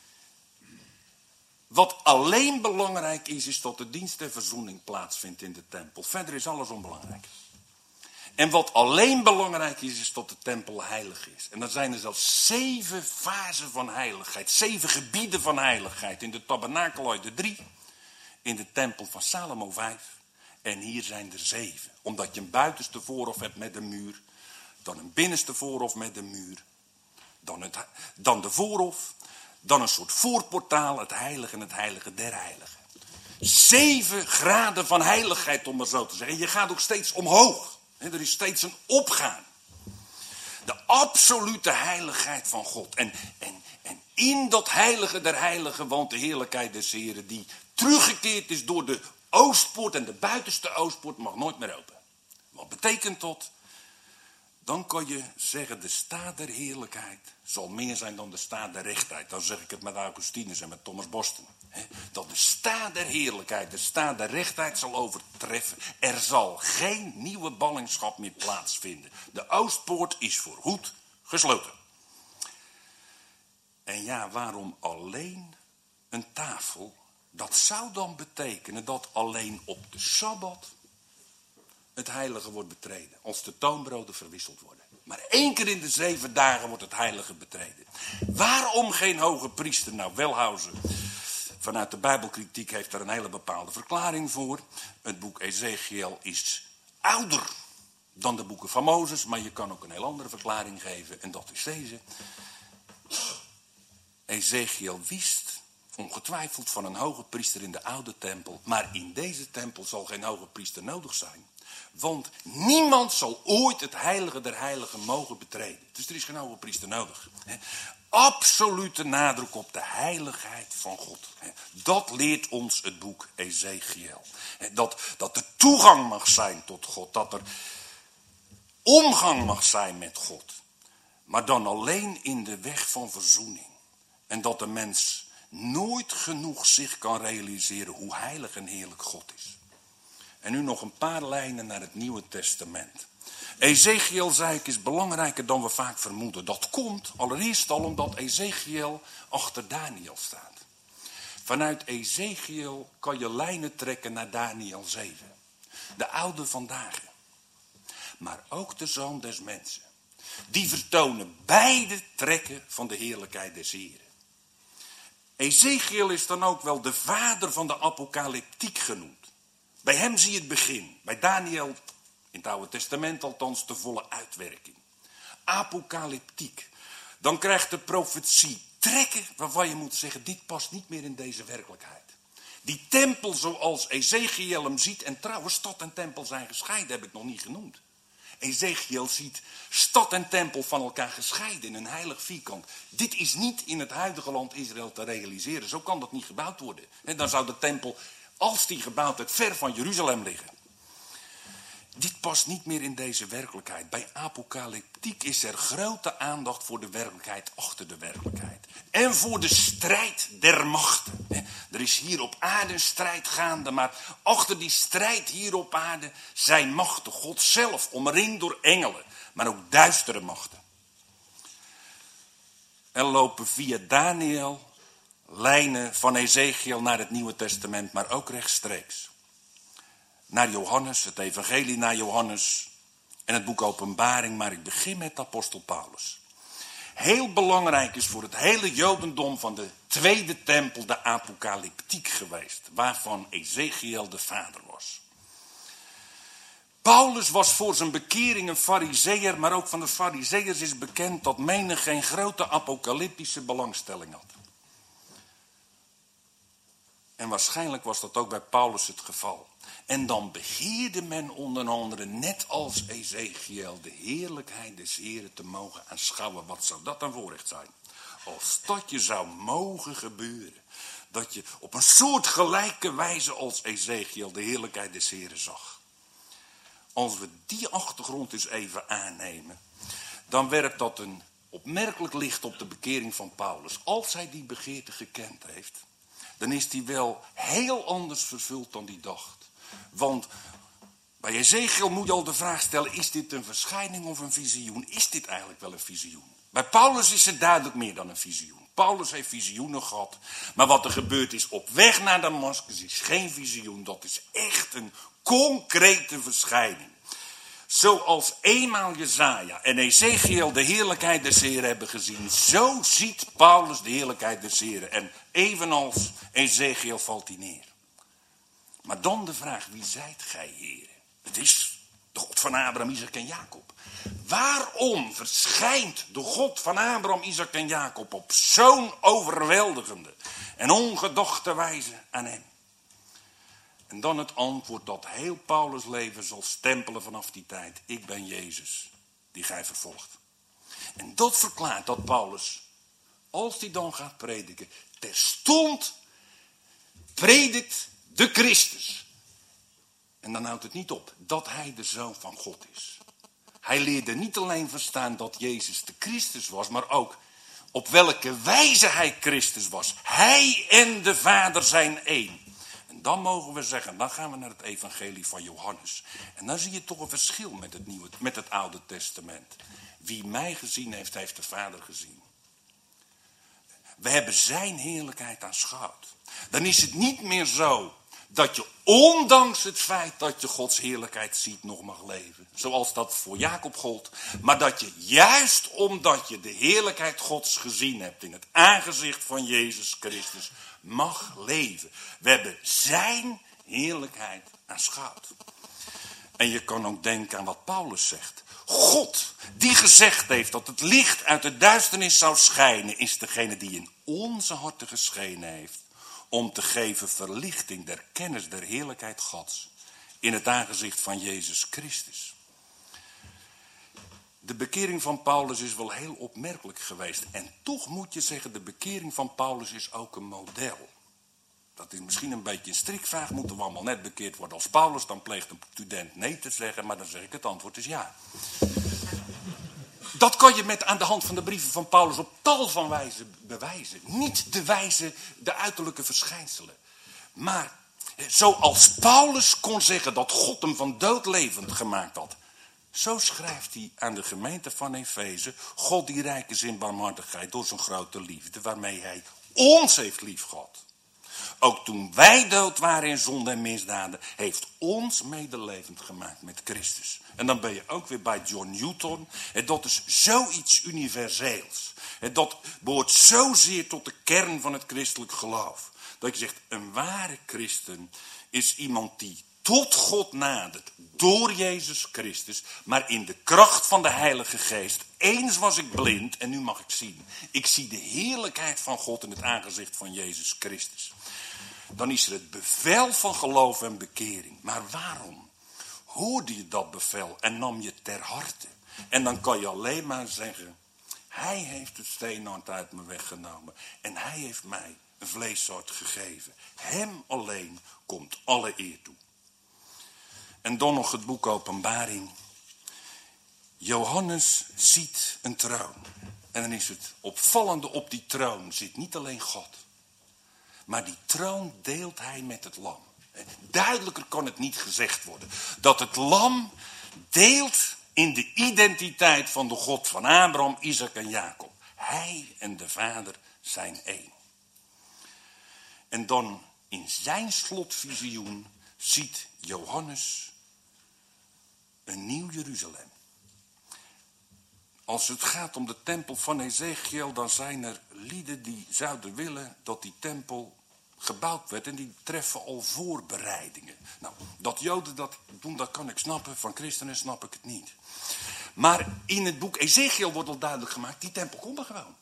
Wat alleen belangrijk is dat de dienst der verzoening plaatsvindt in de tempel. Verder is alles onbelangrijk. En wat alleen belangrijk is dat de tempel heilig is. En dan zijn er zelfs 7 fasen van heiligheid. 7 gebieden van heiligheid. In de tabernakel de 3. In de tempel van Salomo 5. En hier zijn er 7. Omdat je een buitenste voorhof hebt met een muur. Dan een binnenste voorhof met een muur. Dan de voorhof. Dan een soort voorportaal, het heilige en het heilige der heiligen. 7 graden van heiligheid, om maar zo te zeggen. En je gaat ook steeds omhoog. Er is steeds een opgaan. De absolute heiligheid van God. En in dat heilige der heiligen woont de heerlijkheid des Heren, die teruggekeerd is door de oostpoort. En de buitenste oostpoort mag nooit meer open. Wat betekent dat? Dan kan je zeggen, de staat der heerlijkheid zal meer zijn dan de staat der rechtheid. Dan zeg ik het met Augustinus en met Thomas Boston. Dat de staat der heerlijkheid, de staat der rechtheid zal overtreffen. Er zal geen nieuwe ballingschap meer plaatsvinden. De oostpoort is voorgoed gesloten. En ja, waarom alleen een tafel? Dat zou dan betekenen dat alleen op de Sabbat het heilige wordt betreden. Als de toonbroden verwisseld worden. Maar 1 keer in de 7 dagen wordt het heilige betreden. Waarom geen hoge priester? Nou, Wellhausen vanuit de Bijbelkritiek heeft daar een hele bepaalde verklaring voor. Het boek Ezechiel is ouder dan de boeken van Mozes. Maar je kan ook een heel andere verklaring geven. En dat is deze. Ezechiel wist ongetwijfeld van een hoge priester in de oude tempel. Maar in deze tempel zal geen hoge priester nodig zijn. Want niemand zal ooit het heilige der heiligen mogen betreden. Dus er is geen hoge priester nodig. Absolute nadruk op de heiligheid van God. Dat leert ons het boek Ezechiel. Dat er toegang mag zijn tot God. Dat er omgang mag zijn met God. Maar dan alleen in de weg van verzoening. En dat de mens nooit genoeg zich kan realiseren hoe heilig en heerlijk God is. En nu nog een paar lijnen naar het Nieuwe Testament. Ezechiel, zei ik, is belangrijker dan we vaak vermoeden. Dat komt allereerst al omdat Ezechiel achter Daniel staat. Vanuit Ezechiel kan je lijnen trekken naar Daniel 7. De oude vandaag. Maar ook de Zoon des Mensen. Die vertonen beide trekken van de heerlijkheid des Heren. Ezechiel is dan ook wel de vader van de apocalyptiek genoemd. Bij hem zie je het begin. Bij Daniel, in het Oude Testament althans, de volle uitwerking. Apocalyptiek. Dan krijgt de profetie trekken waarvan je moet zeggen, dit past niet meer in deze werkelijkheid. Die tempel zoals Ezechiel hem ziet, en trouwens stad en tempel zijn gescheiden, heb ik nog niet genoemd. Ezechiel ziet stad en tempel van elkaar gescheiden in een heilig vierkant. Dit is niet in het huidige land Israël te realiseren. Zo kan dat niet gebouwd worden. En dan zou de tempel, als die gebouwd werd, ver van Jeruzalem liggen. Dit past niet meer in deze werkelijkheid. Bij apocalyptiek is er grote aandacht voor de werkelijkheid achter de werkelijkheid. En voor de strijd der machten. Er is hier op aarde een strijd gaande, maar achter die strijd hier op aarde zijn machten. God zelf, omringd door engelen, maar ook duistere machten. Er lopen via Daniel lijnen van Ezechiel naar het Nieuwe Testament, maar ook rechtstreeks. Naar Johannes, het evangelie naar Johannes en het boek Openbaring, maar ik begin met de apostel Paulus. Heel belangrijk is voor het hele Jodendom van de tweede tempel de apocalyptiek geweest, waarvan Ezechiel de vader was. Paulus was voor zijn bekering een farizeeër, maar ook van de farizeeërs is bekend dat menig geen grote apocalyptische belangstelling had. En waarschijnlijk was dat ook bij Paulus het geval. En dan begeerde men onder andere, net als Ezechiel, de heerlijkheid des Heren te mogen aanschouwen. Wat zou dat dan voorrecht zijn? Als dat je zou mogen gebeuren. Dat je op een soortgelijke wijze als Ezechiel de heerlijkheid des Heren zag. Als we die achtergrond eens even aannemen, dan werpt dat een opmerkelijk licht op de bekering van Paulus. Als hij die begeerte gekend heeft, dan is die wel heel anders vervuld dan die dacht. Want bij Ezechiel moet je al de vraag stellen, is dit een verschijning of een visioen? Is dit eigenlijk wel een visioen? Bij Paulus is het duidelijk meer dan een visioen. Paulus heeft visioenen gehad, maar wat er gebeurd is op weg naar Damascus is geen visioen. Dat is echt een concrete verschijning. Zoals eenmaal Jesaja en Ezechiel de heerlijkheid des Heren hebben gezien, zo ziet Paulus de heerlijkheid des Heren. En evenals Ezechiel valt hij neer. Maar dan de vraag, wie zijt gij, Heer? Het is de God van Abraham, Isaac en Jacob. Waarom verschijnt de God van Abraham, Isaac en Jacob op zo'n overweldigende en ongedachte wijze aan hem? En dan het antwoord dat heel Paulus' leven zal stempelen vanaf die tijd. Ik ben Jezus, die gij vervolgt. En dat verklaart dat Paulus, als hij dan gaat prediken, terstond predikt de Christus. En dan houdt het niet op dat hij de Zoon van God is. Hij leerde niet alleen verstaan dat Jezus de Christus was, maar ook op welke wijze hij Christus was. Hij en de Vader zijn één. En dan mogen we zeggen, dan gaan we naar het evangelie van Johannes. En dan zie je toch een verschil met het Oude Testament. Wie mij gezien heeft, heeft de Vader gezien. We hebben zijn heerlijkheid aanschouwd. Dan is het niet meer zo dat je ondanks het feit dat je Gods heerlijkheid ziet nog mag leven. Zoals dat voor Jacob gold. Maar dat je juist omdat je de heerlijkheid Gods gezien hebt in het aangezicht van Jezus Christus mag leven. We hebben zijn heerlijkheid aanschouwd. En je kan ook denken aan wat Paulus zegt. God, die gezegd heeft dat het licht uit de duisternis zou schijnen, is degene die in onze harten geschenen heeft. Om te geven verlichting der kennis der heerlijkheid Gods in het aangezicht van Jezus Christus. De bekering van Paulus is wel heel opmerkelijk geweest. En toch moet je zeggen, de bekering van Paulus is ook een model. Dat is misschien een beetje een strikvraag. Moeten we allemaal net bekeerd worden als Paulus? Dan pleegt een student nee te zeggen, maar dan zeg ik het antwoord is ja. Dat kan je aan de hand van de brieven van Paulus op tal van wijzen bewijzen. Niet de uiterlijke verschijnselen. Maar zoals Paulus kon zeggen dat God hem van dood levend gemaakt had. Zo schrijft hij aan de gemeente van Efeze. God die rijk is in barmhartigheid door zijn grote liefde. Waarmee hij ons heeft liefgehad. Ook toen wij dood waren in zonde en misdaden, heeft ons medelevend gemaakt met Christus. En dan ben je ook weer bij John Newton. En dat is zoiets universeels. En dat behoort zozeer tot de kern van het christelijk geloof. Dat je zegt, een ware christen is iemand die tot God nadert door Jezus Christus, maar in de kracht van de Heilige Geest. Eens was ik blind en nu mag ik zien. Ik zie de heerlijkheid van God in het aangezicht van Jezus Christus. Dan is er het bevel van geloof en bekering. Maar waarom hoorde je dat bevel en nam je ter harte? En dan kan je alleen maar zeggen, hij heeft het steenhart uit me weggenomen en hij heeft mij een vleessoort gegeven. Hem alleen komt alle eer toe. En dan nog het boek Openbaring. Johannes ziet een troon. En dan is het opvallende, op die troon zit niet alleen God. Maar die troon deelt hij met het lam. Duidelijker kan het niet gezegd worden. Dat het lam deelt in de identiteit van de God van Abraham, Isaac en Jacob. Hij en de Vader zijn één. En dan in zijn slotvisioen ziet Johannes een nieuw Jeruzalem. Als het gaat om de tempel van Ezechiel, dan zijn er lieden die zouden willen dat die tempel gebouwd werd. En die treffen al voorbereidingen. Nou, dat Joden dat doen, dat kan ik snappen. Van christenen snap ik het niet. Maar in het boek Ezechiel wordt al duidelijk gemaakt, die tempel komt er gewoon.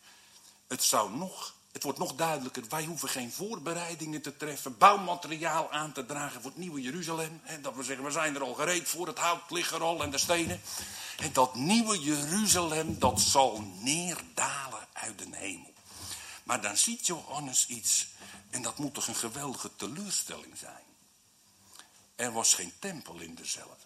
Het wordt nog duidelijker, wij hoeven geen voorbereidingen te treffen, bouwmateriaal aan te dragen voor het nieuwe Jeruzalem. Dat we zeggen, we zijn er al gereed voor, het hout ligt er al en de stenen. En dat nieuwe Jeruzalem, dat zal neerdalen uit de hemel. Maar dan ziet Johannes iets, en dat moet toch een geweldige teleurstelling zijn. Er was geen tempel in dezelfde.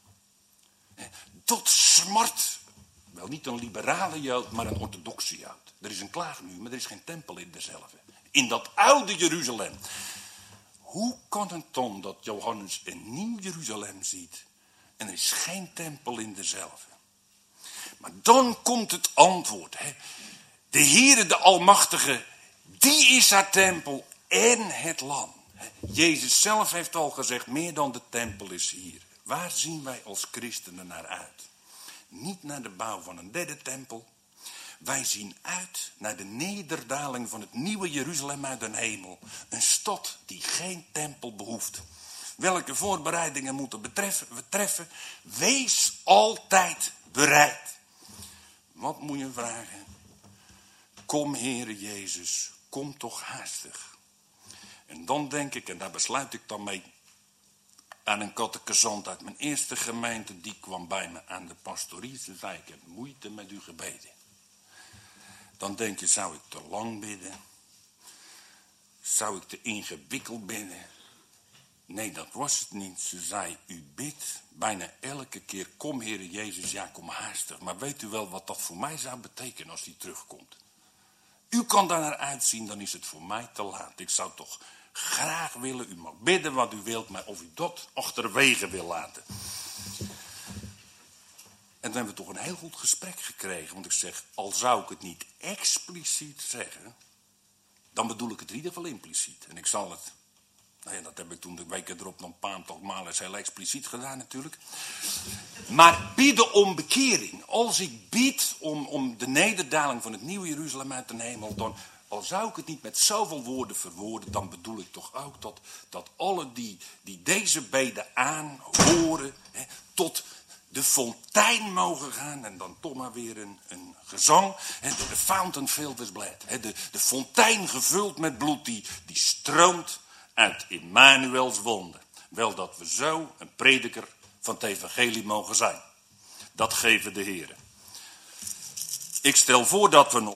Dat smart, wel niet een liberale Jood, maar een orthodoxe Jood. Er is een klaagmuur, maar er is geen tempel in dezelfde. In dat oude Jeruzalem. Hoe kan het dan dat Johannes een nieuw Jeruzalem ziet en er is geen tempel in dezelfde? Maar dan komt het antwoord. De Heere, de Almachtige, die is haar tempel en het lam. Jezus zelf heeft al gezegd, meer dan de tempel is hier. Waar zien wij als christenen naar uit? Niet naar de bouw van een derde tempel. Wij zien uit naar de nederdaling van het nieuwe Jeruzalem uit de hemel. Een stad die geen tempel behoeft. Welke voorbereidingen moeten we treffen? Wees altijd bereid. Wat moet je vragen? Kom, Heere Jezus, kom toch haastig. En dan denk ik, en daar besluit ik dan mee, aan een catechizant uit mijn eerste gemeente. Die kwam bij me aan de pastorie. Ze zei, ik heb moeite met uw gebeden. Dan denk je, zou ik te lang bidden? Zou ik te ingewikkeld bidden? Nee, dat was het niet. Ze zei, u bidt bijna elke keer, kom Heere Jezus, ja kom haastig. Maar weet u wel wat dat voor mij zou betekenen als die terugkomt? U kan daar naar uitzien, dan is het voor mij te laat. Ik zou toch graag willen, u mag bidden wat u wilt, maar of u dat achterwege wil laten. En dan hebben we toch een heel goed gesprek gekregen. Want ik zeg, al zou ik het niet expliciet zeggen, dan bedoel ik het in ieder geval impliciet. En ik zal het Nou ja, dat heb ik toen de weken erop nog een paar malen heel expliciet gedaan natuurlijk. Maar bieden om bekering. Als ik bied om de nederdaling van het nieuwe Jeruzalem uit de hemel, dan, al zou ik het niet met zoveel woorden verwoorden, dan bedoel ik toch ook dat alle die deze bede aanhoren, tot de fontein mogen gaan. En dan toch maar weer een gezang. De fountain filled with blood. De fontein gevuld met bloed die stroomt uit Immanuels wonden. Wel dat we zo een prediker van het evangelie mogen zijn. Dat geven de Heere. Ik stel voor dat we nog